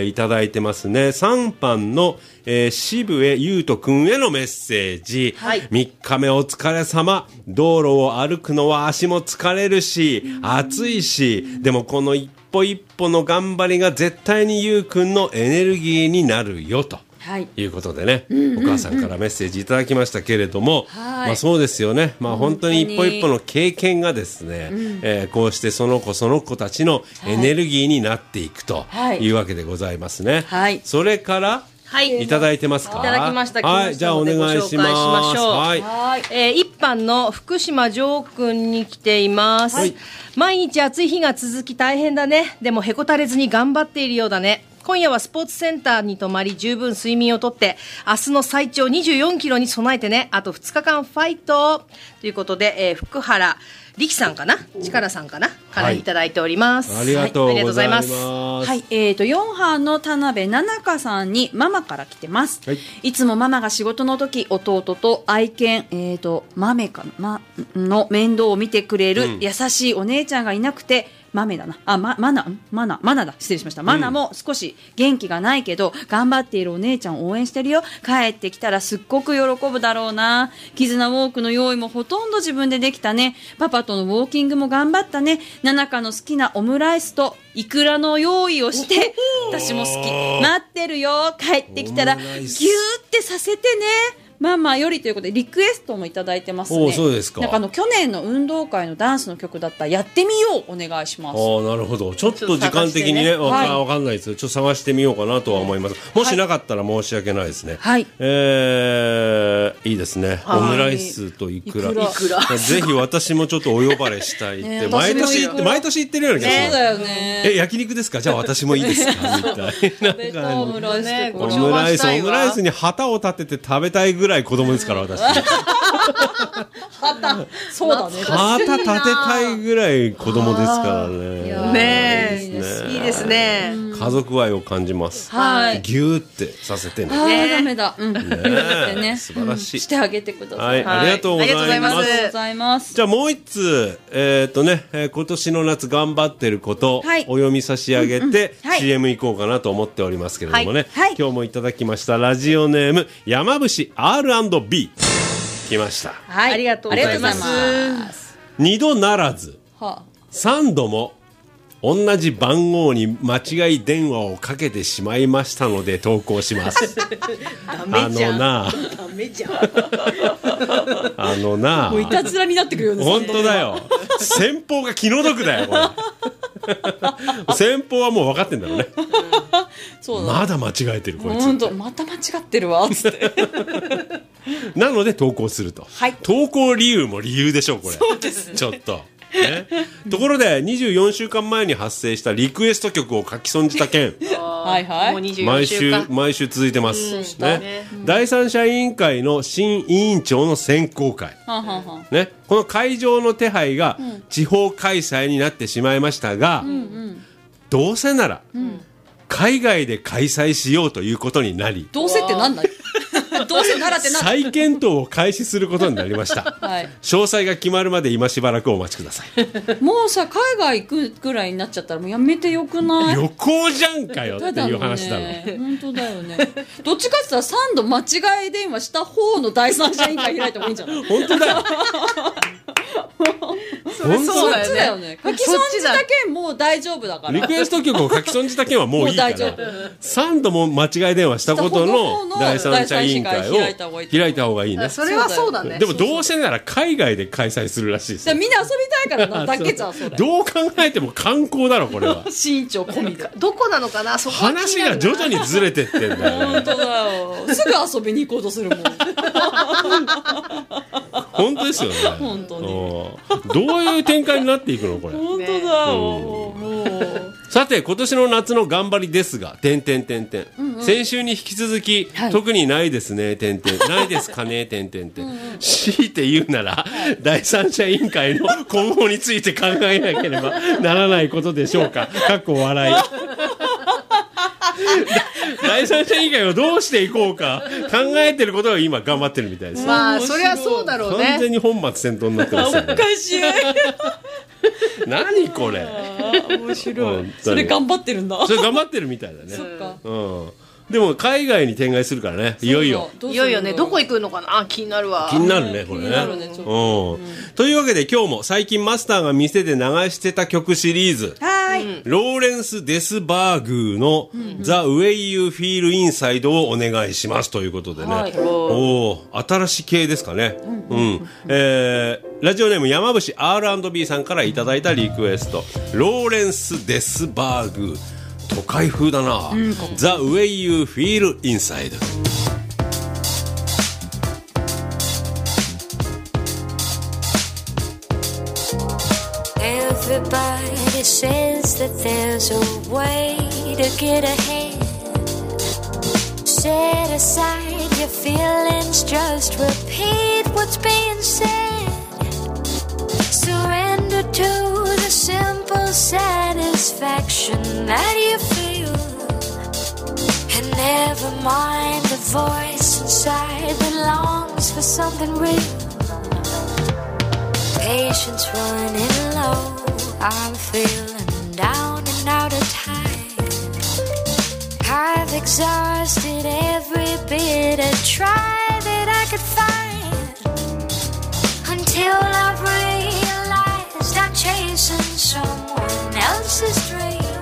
いただいてますね。3班の、渋江優斗くんへのメッセージ。3日目お疲れ様。道路を歩くのは足も疲れるし、暑いし、でもこの一歩一歩の頑張りが絶対に優くんのエネルギーになるよと。いうことでね、お母さんからメッセージいただきましたけれども、まあそうですよね。まあ本当に一歩一歩の経験がですね、こうしてその子たちのエネルギーになっていくというわけでございますね。それからいただいてますか？ いただきました。 はい、じゃあお願いします。 一班の福島城くんに来ています。毎日暑い日が続き大変だね。でもへこたれずに頑張っているようだね。今夜はスポーツセンターに泊まり十分睡眠をとって明日の最長24キロに備えてね。あと2日間ファイトということで、福原力さんかな、力さんかなからいただいております。 ありがとうございます。 はい、4班の田辺奈々香さんにママから来てます。いつもママが仕事の時、弟と愛犬豆かなの面倒を見てくれる優しいお姉ちゃんがいなくて。マナだ、失礼しました。マナも少し元気がないけど頑張っているお姉ちゃんを応援してるよ。帰ってきたらすっごく喜ぶだろうな。絆ウォークの用意もほとんど自分でできたね。パパとのウォーキングも頑張ったね。ナナカの好きなオムライスとイクラの用意をして私も好き。待ってるよ。帰ってきたらギューってさせてね。ママよりということでリクエストもいただいてますね。 そうですか。 なんか去年の運動会のダンスの曲だったらやってみようお願いします。 なるほど。ちょっと時間的にねわかんないですよ。ちょっと探してみようかなとは思います。もしなかったら申し訳ないですね。 はい。 いいですね。オムライスとイクラ。ぜひ私もちょっとお呼ばれしたいって毎年言ってるような気がする。 そうだよね。 焼肉ですか。じゃあ私もいいですかみたいな。 オムライスに旗を立てて食べたいぐらい子供ですから私。 そうだね。 旗立てたいぐらい子供ですからね。 ねえ、いいですね。 家族愛を感じます。 はい。 ギューってさせてね。 ダメだ。ね。 素晴らしい。 してあげてください。 はい、ありがとうございます。 ありがとうございます。 じゃあもう一つ、今年の夏頑張ってること、お読み差し上げて、CM 行こうかなと思っておりますけれどもね。今日もいただきました。ラジオネーム、山伏 R&B。来ました。 はい。ありがとうございます。 2度ならず、3度も、同じ番号に間違い電話をかけてしまいましたので投稿します。 ダメじゃん。ダメじゃん。 もういたずらになってくるよね。 本当だよ。先方が気の毒だよこれ。先方はもう分かってんだろうね。そうだ。まだ間違えてるこいつ。 本当また間違ってるわつって。 なので投稿すると。投稿理由も理由でしょうこれ。 そうですね。 ちょっと。ね、ところで24週間前に発生したリクエスト曲を書き損じた件はいはい、 毎週続いてます、ね、第三者委員会の新委員長の選考会、ね、この会場の手配が地方開催になってしまいましたが、どうせなら、海外で開催しようということになり、 どうせってなんだよどうせならってなんだ再検討を開始することになりました、はい、詳細が決まるまで今しばらくお待ちください。 もうさ海外行くくらいになっちゃったらもうやめてよくない？ 旅行じゃんかよっていう話だろ。 本当だよね。どっちかって言ったら3度間違い電話した方の第三者委員会開いた方がいいんじゃない？ 本当だよ。 そうだよね。書き損じた件もう大丈夫だから。 リクエスト曲を書き損じた件はもういいから3度も間違い電話したことの第三者委員会を開いた方がいいね。 それはそうだね。 でもどうせなら海外で開催するらしいですよ。 みんな遊びたいからなだけじゃんそれ。 どう考えても観光だろこれは。 身長込みで。 どこなのかなそこ。 話が徐々にずれてってんだよ。 本当だよ。すぐ遊びに行こうとするもん。 本当ですよね。 本当に。 どういう展開になっていくのこれ。 本当だよ。もう。 さて今年の夏の頑張りですが、先週に引き続き、特にないですね、ないですかね、強いて言うなら、第三者委員会の今後について考えなければならないことでしょうか。かっこ笑い。第三者委員会をどうしていこうか考えてることを今頑張ってるみたいです。 まあそりゃそうだろうね。 完全に本末転倒になってますよね。 おかしい。 何これ。 面白い。それ頑張ってるんだ。 それ頑張ってるみたいだね。 そっか。 でも海外に展開するからね。いよいよね。どこ行くのかな気になるわ。 気になるねこれね。というわけで今日も最近マスターが店で流してた曲シリーズ、ローレンス・デスバーグの The Way You Feel Inside をお願いしますということでね。新しい系ですかね。ラジオネーム山伏 R&B さんからいただいたリクエスト、ローレンス・デスバーグ、都会風だな、The Way You Feel Inside。 Everybody says that there's a way to get ahead. Set aside your feelings, just repeat what's being said. Surrender to the simple satisfaction that you feel, and never mind the voice inside that longs for something real. Patience running low, I'm feeling down and out of time. I've exhausted every bit of try that I could find, until I've realized I'm chasing someone else's dream.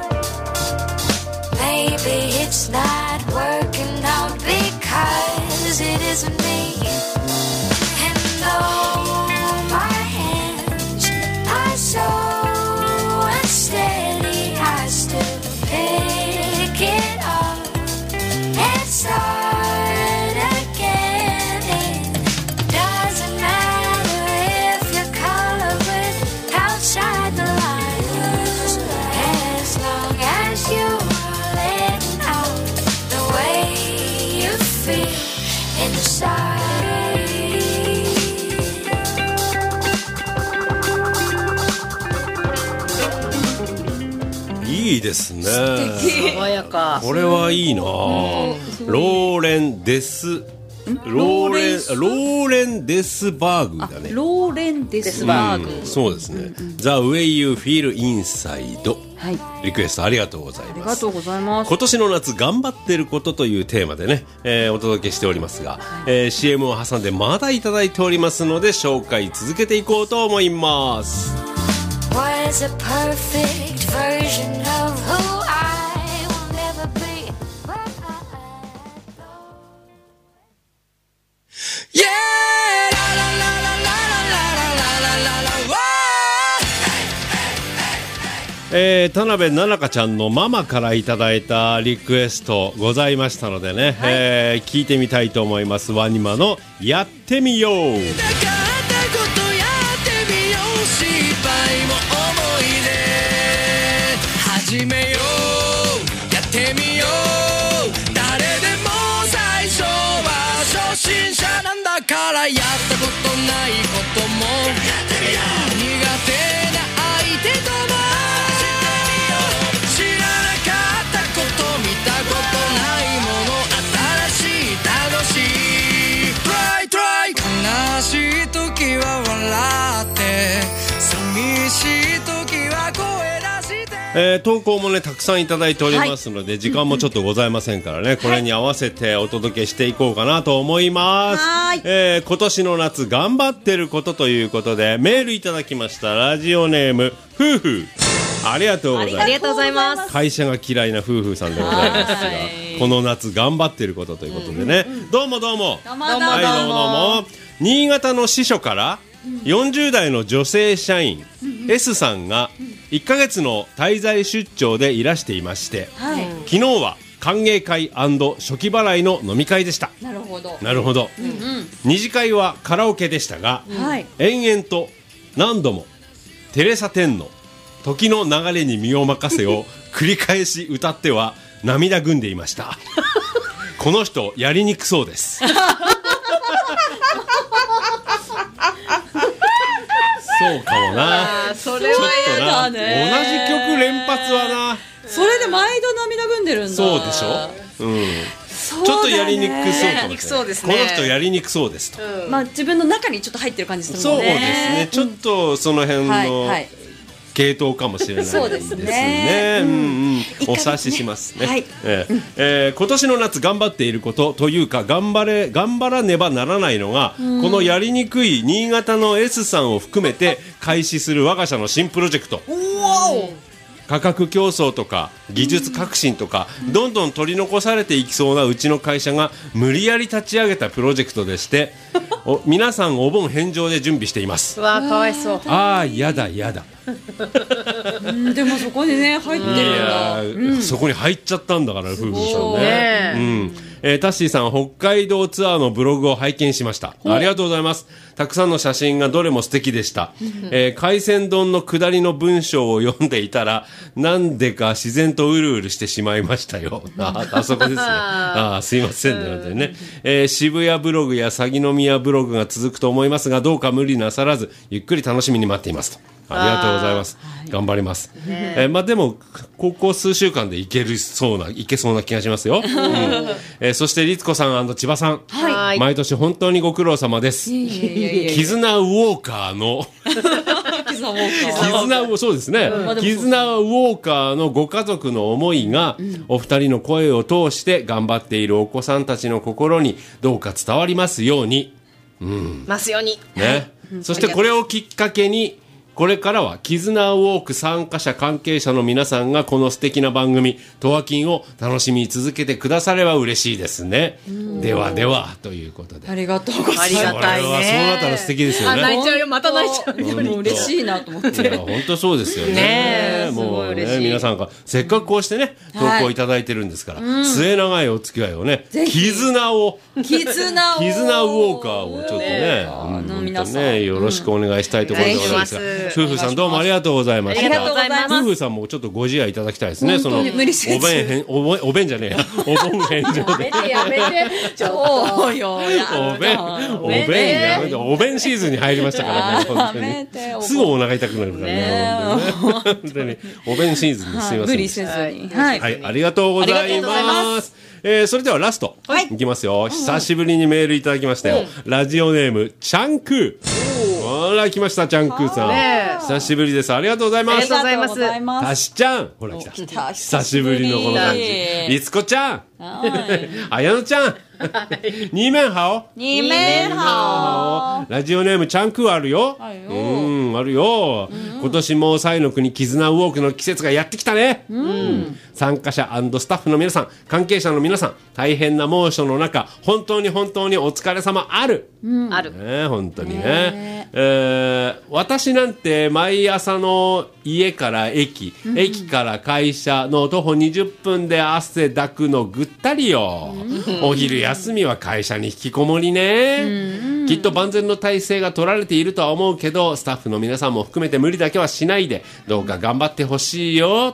Maybe it's not working out because it isn't me. And though my hands are so unsteady, I still pick it up and start again. It doesn't matter if you're coloring outside the lines, as long as you're letting out the way you feel inside. いいですね。 爽やか。 これはいいな。ローレン・デスバーグだね。 ローレン・デスバーグ、 そうですね。The Way You Feel Inside、 はい、 リクエストありがとうございます。 ありがとうございます。 今年の夏頑張ってることというテーマでね、お届けしておりますが、CM を挟んでまだいただいておりますので紹介続けていこうと思います。 Was a perfect version of who I will never be. Yeah, la la la la la la la la la la la. 田辺ななかちゃんのママからいただいたリクエストございましたのでね、聞いてみたいと思います。ワニマのやってみよう。 始めよう、やってみよう。誰でも最初は初心者なんだから、やったことないことも苦手な相手とも知らなかったこと、見たことないもの、新しい楽しい Try 悲しい時は笑って、寂しい時は声出して。 投稿もねたくさんいただいておりますので、時間もちょっとございませんからね、これに合わせてお届けしていこうかなと思います。今年の夏頑張ってることということでメールいただきました。ラジオネーム夫婦、ありがとうございます。 ありがとうございます。 会社が嫌いな夫婦さんでございますが、この夏頑張ってることということでね、どうもどうも、はい、どうも。新潟の支所から40代の女性社員 S さんが1ヶ月の滞在出張でいらしていまして、昨日は歓迎会&初期払いの飲み会でした。 なるほど。 なるほど。二次会はカラオケでしたが、延々と何度もテレサ・テンの時の流れに身を任せを繰り返し歌っては涙ぐんでいました。この人やりにくそうです。そうかもな。 それは嫌だね。 同じ曲連発はな。 それで毎度涙ぐんでるんだ。 そうでしょ。ちょっとやりにくそうかもしれない。 そうですね。 この人やりにくそうですと。 まあ自分の中にちょっと入ってる感じするもんね。 そうですね。ちょっとその辺の系統かもしれないですね。そうですね。お察ししますね。今年の夏頑張っていることというか、頑張らねばならないのが、このやりにくい新潟の S さんを含めて開始する我が社の新プロジェクト。価格競争とか技術革新とか、どんどん取り残されていきそうなうちの会社が無理やり立ち上げたプロジェクトでして、皆さんお盆返上で準備しています。 わあ、かわいそう。 ああ、やだやだ。 でもそこにね入ってるんだ。 そこに入っちゃったんだから、夫婦さんね。タッシーさん、北海道ツアーのブログを拝見しました。ありがとうございます。たくさんの写真がどれも素敵でした。海鮮丼の下りの文章を読んでいたら、なんでか自然とうるうるしてしまいましたよ。あそこですね。すいませんね。渋谷ブログや鷺宮ブログが続くと思いますが、どうか無理なさらず、ゆっくり楽しみに待っていますと。ありがとうございます。頑張ります。まあでもここ数週間でいけそうな気がしますよ。そして律子さん&千葉さん、毎年本当にご苦労様です。絆ウォーカーのそうですね。絆ウォーカーのご家族の思いが、お二人の声を通して頑張っているお子さんたちの心にどうか伝わりますように。 ますように。 ね。そしてこれをきっかけに、これからは絆ウォーク参加者関係者の皆さんがこの素敵な番組とわきんを楽しみ続けてくだされば嬉しいですね。ではではということで、 ありがとうございます。 ありがたいね。 これはそうなったら素敵ですよね。 泣いちゃうよ、また泣いちゃうよ。 もう嬉しいなと思って。 いや本当そうですよね。もうね、皆さんがせっかくこうしてね投稿いただいてるんですから、末永いお付き合いをね、絆ウォーカーをちょっとね、 皆さんよろしくお願いしたいところでございますが、 夫婦さんどうもありがとうございました。 ありがとうございます。 夫婦さんもちょっとご自愛いただきたいですね。その無理せずお弁じゃねえや。お盆返上で。 やめて。ちょっと。 そうよ。 お弁シーズンに入りましたからね。本当に。すぐお腹痛くなるからね。本当に。お弁シーズンにすみません。 無理せずに。 はい。ありがとうございます。それではラスト。いきますよ。久しぶりにメールいただきましたよ。ラジオネーム、チャンクー。ほら、来ました、チャンクーさん。久しぶりです。ありがとうございます。 ありがとうございます。 たしちゃん。ほら、来た。久しぶりのこの感じ。りつこちゃん。あやのちゃん。にめんはお。 にめんはお。ラジオネーム、チャンクーあるよ。あるよ。今年もサイの国絆ウォークの季節がやってきたね。参加者&スタッフの皆さん、関係者の皆さん、大変な猛暑の中、本当にお疲れ様ある。 ある。 本当にね。私なんて毎朝の家から駅から会社の徒歩20分で汗だくのぐったりよ。お昼休みは会社に引きこもりね。きっと万全の体制が取られているとは思うけど、スタッフの皆さんも含めて無理だけはしないで、どうか頑張ってほしいよ。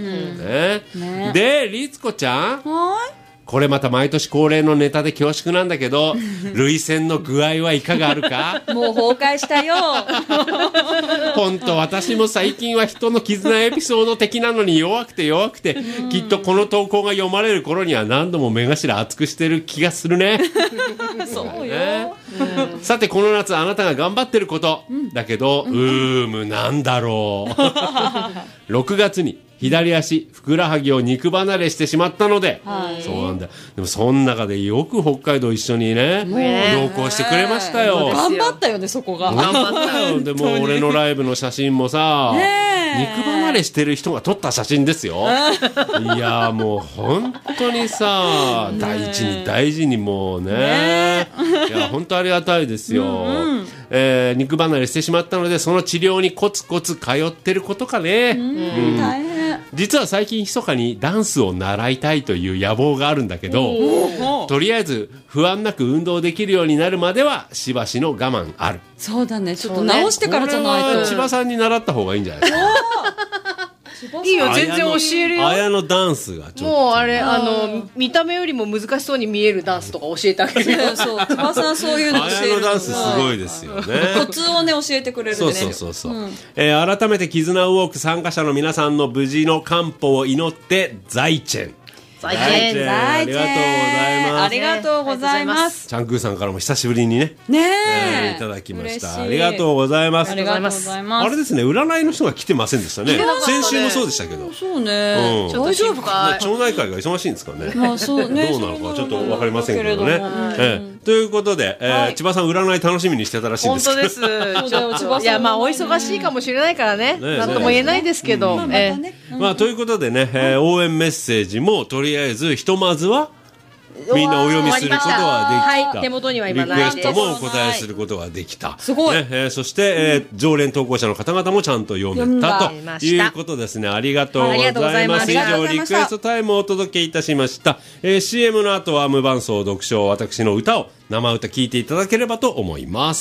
で、りつこちゃん、これまた毎年恒例のネタで恐縮なんだけど、涙腺の具合はいかがあるか？ もう崩壊したよ。 本当私も最近は人の絆エピソード的なのに弱くて、きっとこの投稿が読まれる頃には何度も目頭熱くしてる気がするね。 そうよ。 さてこの夏あなたが頑張ってること、だけどなんだろう。6月に左足ふくらはぎを肉離れしてしまったので、そうなんだ。でもその中でよく北海道一緒にね同行してくれましたよ。 頑張ったよね、そこが。 頑張ったよ。でも俺のライブの写真もさ、肉離れしてる人が撮った写真ですよ。いやもう本当にさ、大事にもうね、いや本当ありがたいですよ。肉離れしてしまったので、その治療にコツコツ通ってることかね。 大変。 実は最近密かにダンスを習いたいという野望があるんだけど、とりあえず不安なく運動できるようになるまではしばしの我慢ある。 そうだね、ちょっと直してからじゃないと。 千葉さんに習った方がいいんじゃないですか。 いいよ、全然教えるよ。 あやのダンスがちょっともうあれ、見た目よりも難しそうに見えるダンスとか教えてあげるよ。 そう、千葉さんそういうの教える。 あやのダンスすごいですよね。 コツをね教えてくれるね。 そう。改めて絆ウォーク参加者の皆さんの無事の完歩を祈って財チェン。 財チェン。 ありがとうございます。 ありがとうございます。 チャンクーさんからも久しぶりにねいただきました。ありがとうございます。 ありがとうございます。 あれですね、占いの人が来てませんでしたね。先週もそうでしたけど。 そうね。大丈夫か。 町内会が忙しいんですかね。 まあそうね。 どうなのかちょっとわかりませんけどね。ということで、千葉さん占い楽しみにしてたらしいんですけど。 本当です。いやまあお忙しいかもしれないからね。なんとも言えないですけど。 まあということでね、応援メッセージもとりあえずまずはみんなお読みすることができた。 手元には今リクエストもお答えすることができた。 すごい。 そして、常連投稿者の方々もちゃんと読めたということですね。ありがとうございます。以上リクエストタイムをお届けいたしました。CM の後は無伴奏読書、私の歌を生歌聴いていただければと思います。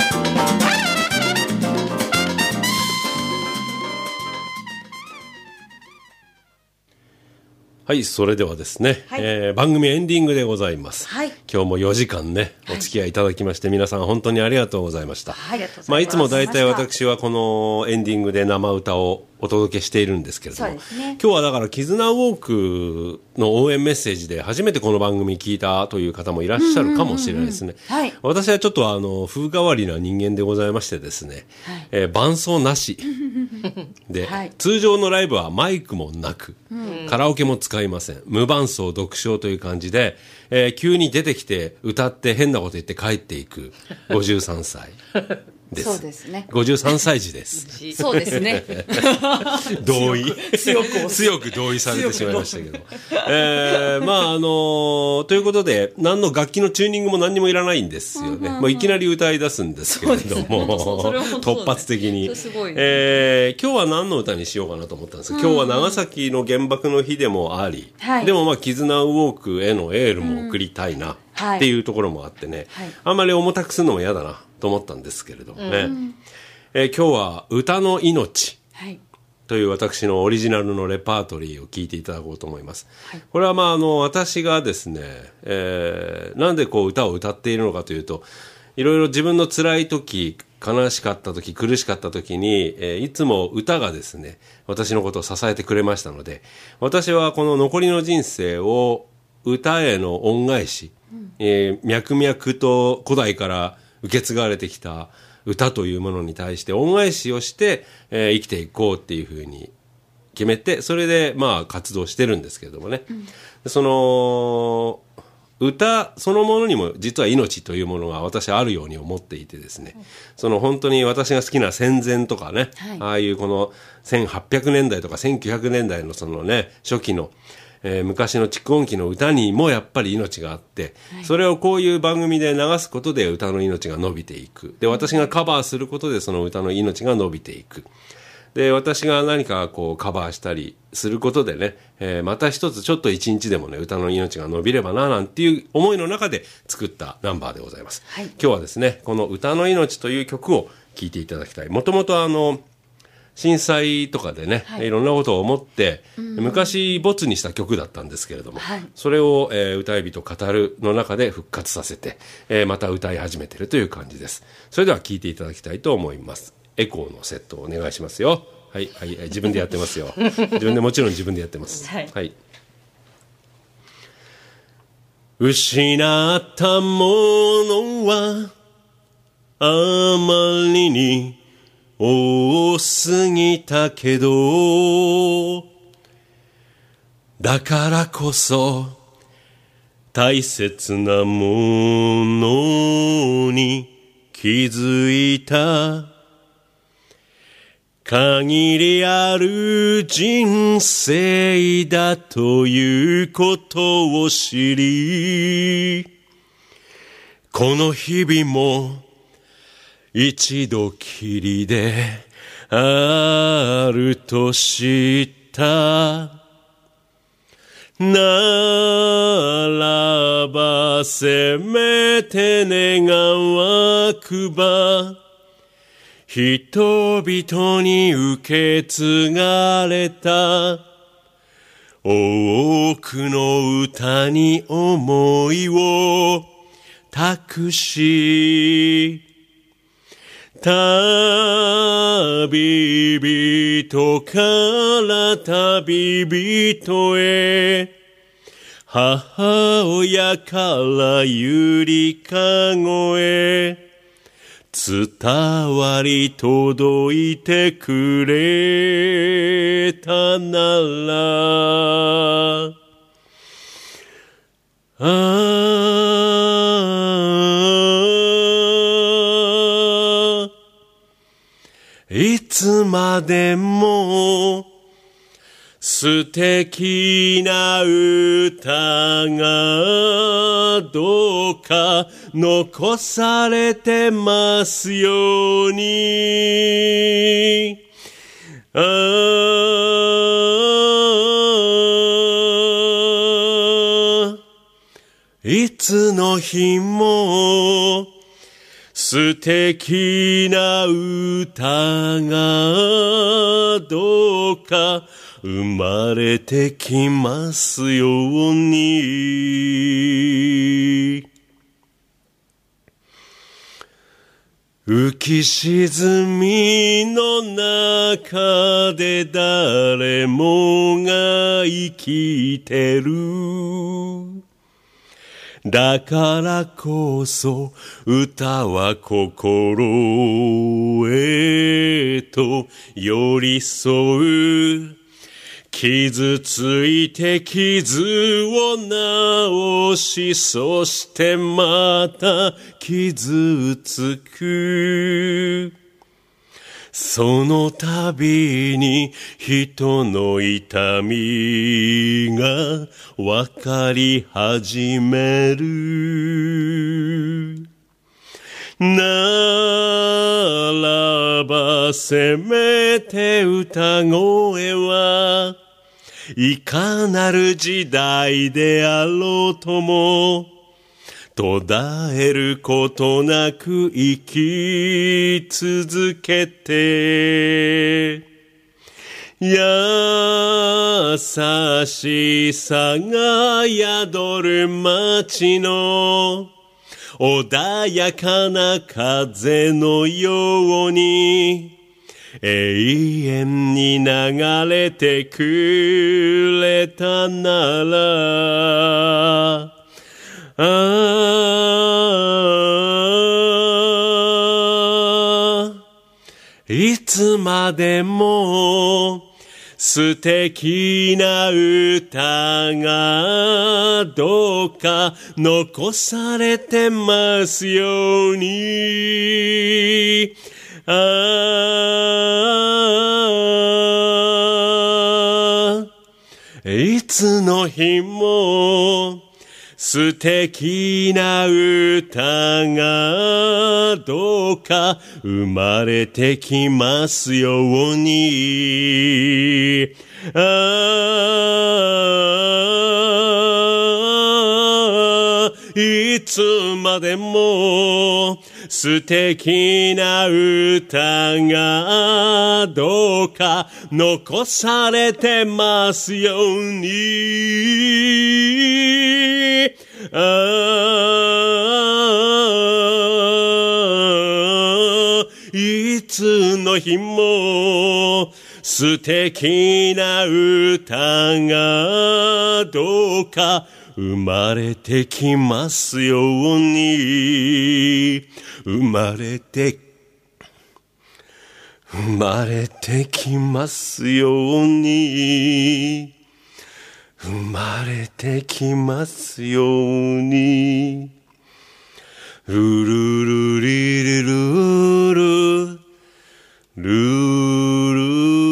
はい、それではですね、番組エンディングでございます。今日も4時間ね、お付き合いいただきまして、皆さん本当にありがとうございました。まあ、いつも大体私はこのエンディングで生歌をお届けしているんですけれども、今日はだから絆ウォークの応援メッセージで初めてこの番組聞いたという方もいらっしゃるかもしれないですね。私はちょっと風変わりな人間でございましてですね、伴奏なしで、通常のライブはマイクもなく、カラオケも使いません。無伴奏独唱という感じで、急に出てきて歌って変なこと言って帰っていく53歳です。 そうですね。 53歳児です。 そうですね。 同意。強く同意されてしまいましたけど。まあということで、何の楽器のチューニングも何にもいらないんですよね。まあいきなり歌い出すんですけれども、突発的に。今日は何の歌にしようかなと思ったんですけど、今日は長崎の原爆の日でもあり、でもまあ絆ウォークへのエールも送りたいなっていうところもあってね、あんまり重たくするのも嫌だなと思ったんですけれどもね。 今日は歌の命という私のオリジナルのレパートリーを聞いていただこうと思います。はい、これは私がですね、なんでこう歌を歌っているのかというと、いろいろ自分の辛い時、悲しかった時、苦しかった時に、いつも歌がですね、私のことを支えてくれましたので、私はこの残りの人生を歌への恩返し、脈々と古代から受け継がれてきた歌というものに対して恩返しをして、生きていこうっていうふうに決めて、それで活動してるんですけれどもね、その歌そのものにも実は命というものが私はあるように思っていてですね、その本当に私が好きな戦前とかね、ああいうこの1800年代とか1900年代のそのね初期の昔の蓄音機の歌にもやっぱり命があって、それをこういう番組で流すことで歌の命が伸びていく。で、私がカバーすることでその歌の命が伸びていく。で、私が何かこうカバーしたりすることでね、また一つちょっと一日でもね、歌の命が伸びればな、なんていう思いの中で作ったナンバーでございます。はい、今日はですね、この歌の命という曲を聴いていただきたい。もともと震災とかでね、いろんなことを思って、昔ボツにした曲だったんですけれども、それを、歌い人語るの中で復活させて、また歌い始めているという感じです。それでは聴いていただきたいと思います。エコーのセットをお願いしますよ。はい、はい、自分でやってますよ。自分でもちろん自分でやってます。はい。はい、失ったものはあまりに多すぎたけど、だからこそ大切なものに気づいた。限りある人生だということを知り、この日々も一度きりであると知った。ならばせめて願わくば、人々に受け継がれた多くの歌に思いを託し、旅人から旅人へ、母親からゆりかごへ伝わり届いてくれたなら、いつまでも素敵な歌がどうか残されてますように。いつの日も素敵な歌がどうか生まれてきますように。浮き沈みの中で誰もが生きてる。だからこそ歌は心へと寄り添う。傷ついて傷を治し、そしてまた傷つく。その度に人の痛みがわかり始める。ならばせめて歌声はいかなる時代であろうとも途絶えることなく生き続けて優しさが宿る街の穏やかな風のように永遠に流れてくれたならいつまでも素敵な歌がどうか残されてますようにいつの日も素敵な歌がどうか生まれてきますようにいつまでも素敵な歌がどうか残されてますようにいつの日も素敵な歌がどうか生まれてきますように生まれてきますように生まれてきますようにルルルリルルルルル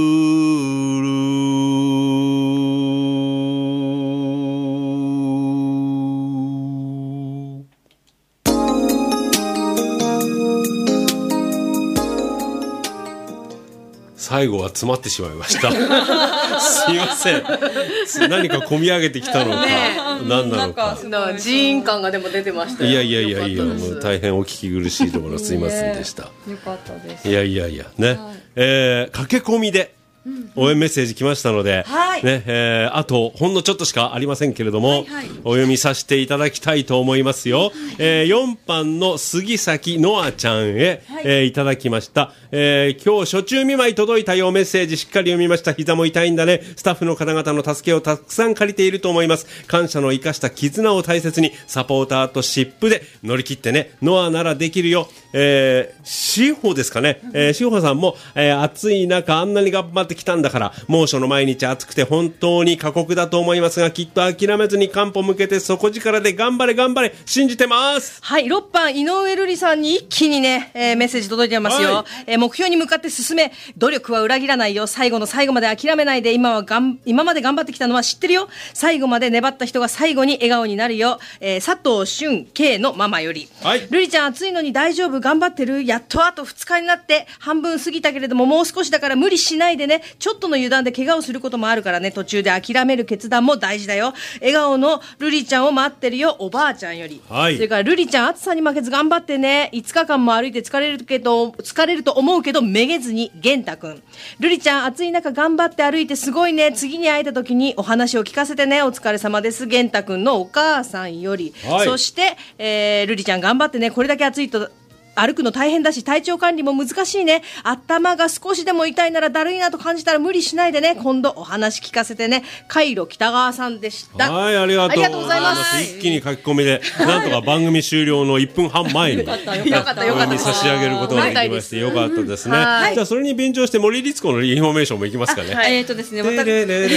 最後は詰まってしまいましたすいません何か込み上げてきたのか、何なのかジーン感がでも出てましたよ。 いやもう大変お聞き苦しいところすいませんでした、 よかったです。 いやね、駆け込みで応援メッセージ来ましたので、ねあとほんのちょっとしかありませんけれども、お読みさせていただきたいと思いますよ、4番の杉崎のあちゃんへ、いただきました、今日初中見舞い届いたよメッセージしっかり読みました。膝も痛いんだね。スタッフの方々の助けをたくさん借りていると思います。感謝の生かした絆を大切にサポーターとシップで乗り切ってね。ノアならできるよ。志保ですかね、志保さんも、暑い中あんなに頑張ってきたんだから猛暑の毎日暑くて本当に過酷だと思いますが、きっと諦めずに完歩向けて底力で頑張れ信じてます。 はい、6番井上瑠璃さんに一気にね、メッセージ届いてますよ、目標に向かって進め、努力は裏切らないよ、最後の最後まで諦めないで、今まで頑張ってきたのは知ってるよ、最後まで粘った人が最後に笑顔になるよ、佐藤俊慶のママより、瑠璃ちゃん暑いのに大丈夫、頑張ってる、やっとあと2日になって半分過ぎたけれどももう少しだから無理しないでね、ちょっとの油断で怪我をすることもあるからね、途中で諦める決断も大事だよ、笑顔の瑠璃ちゃんを待ってるよ、おばあちゃんより、それから瑠璃ちゃん暑さに負けず頑張ってね、5日間も歩いて疲れると思うけどめげずに、玄太くん、瑠璃ちゃん暑い中頑張って歩いてすごいね、次に会えた時にお話を聞かせてね、お疲れ様です、玄太くんのお母さんより、そして、瑠璃ちゃん頑張ってね、これだけ暑いと歩くの大変だし体調管理も難しいね、頭が少しでも痛いならだるいなと感じたら無理しないでね、今度お話聞かせてね。カイロ北川さんでした。 はい、ありがとうございます。一気に書き込みでなんとか番組終了の1分半前にお読み差し上げることができましてよかったですね。じゃあそれに便乗して森律子のインフォメーションもいきますかね。 ですね、私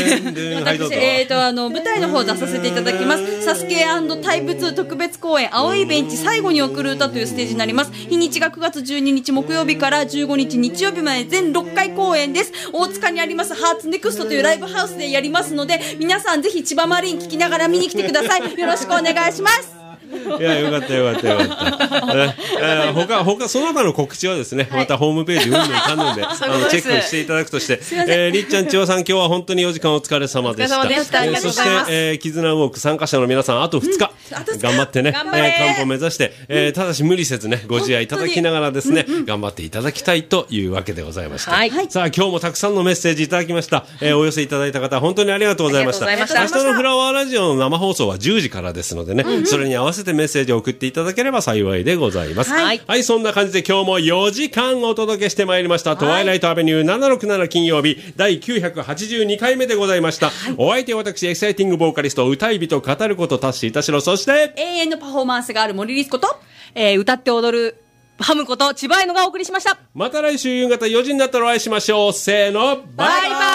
舞台の方出させていただきます。サスケ&タイプ2特別公演青いベンチ最後に送る歌というステージになります。日にちが9月12日木曜日から15日日曜日まで全6回公演です。大塚にありますハーツネクストというライブハウスでやりますので、皆さんぜひ千葉マリン聞きながら見に来てください。よろしくお願いします。 いや、よかったよかったよかった。他、その他の告知はですね、またホームページ、うんぬんかんぬんで、チェックしていただくとして、りっちゃん、千代さん、今日は本当に4時間お疲れ様でした。そして、絆ウォーク参加者の皆さん、あと2日、頑張ってね、完歩目指して、ただし無理せずね、ご自愛いただきながらですね、頑張っていただきたいというわけでございました。さあ、今日もたくさんのメッセージいただきました。お寄せいただいた方、本当にありがとうございました。明日のフラワーラジオの生放送は10時からですのでね、それに合わせてメッセージを送っていただければ幸いでございます。はい、そんな感じで今日も4時間お届けしてまいりました。トワイライトアベニュー767金曜日第982回目でございました。お相手は私、エキサイティングボーカリスト、歌い人語ることタッシー田代、そして永遠のパフォーマンスがある森リスこと、 歌って踊るハムこと千葉愛のがお送りしました。 また来週夕方4時になったらお会いしましょう。せーの、バイバイ。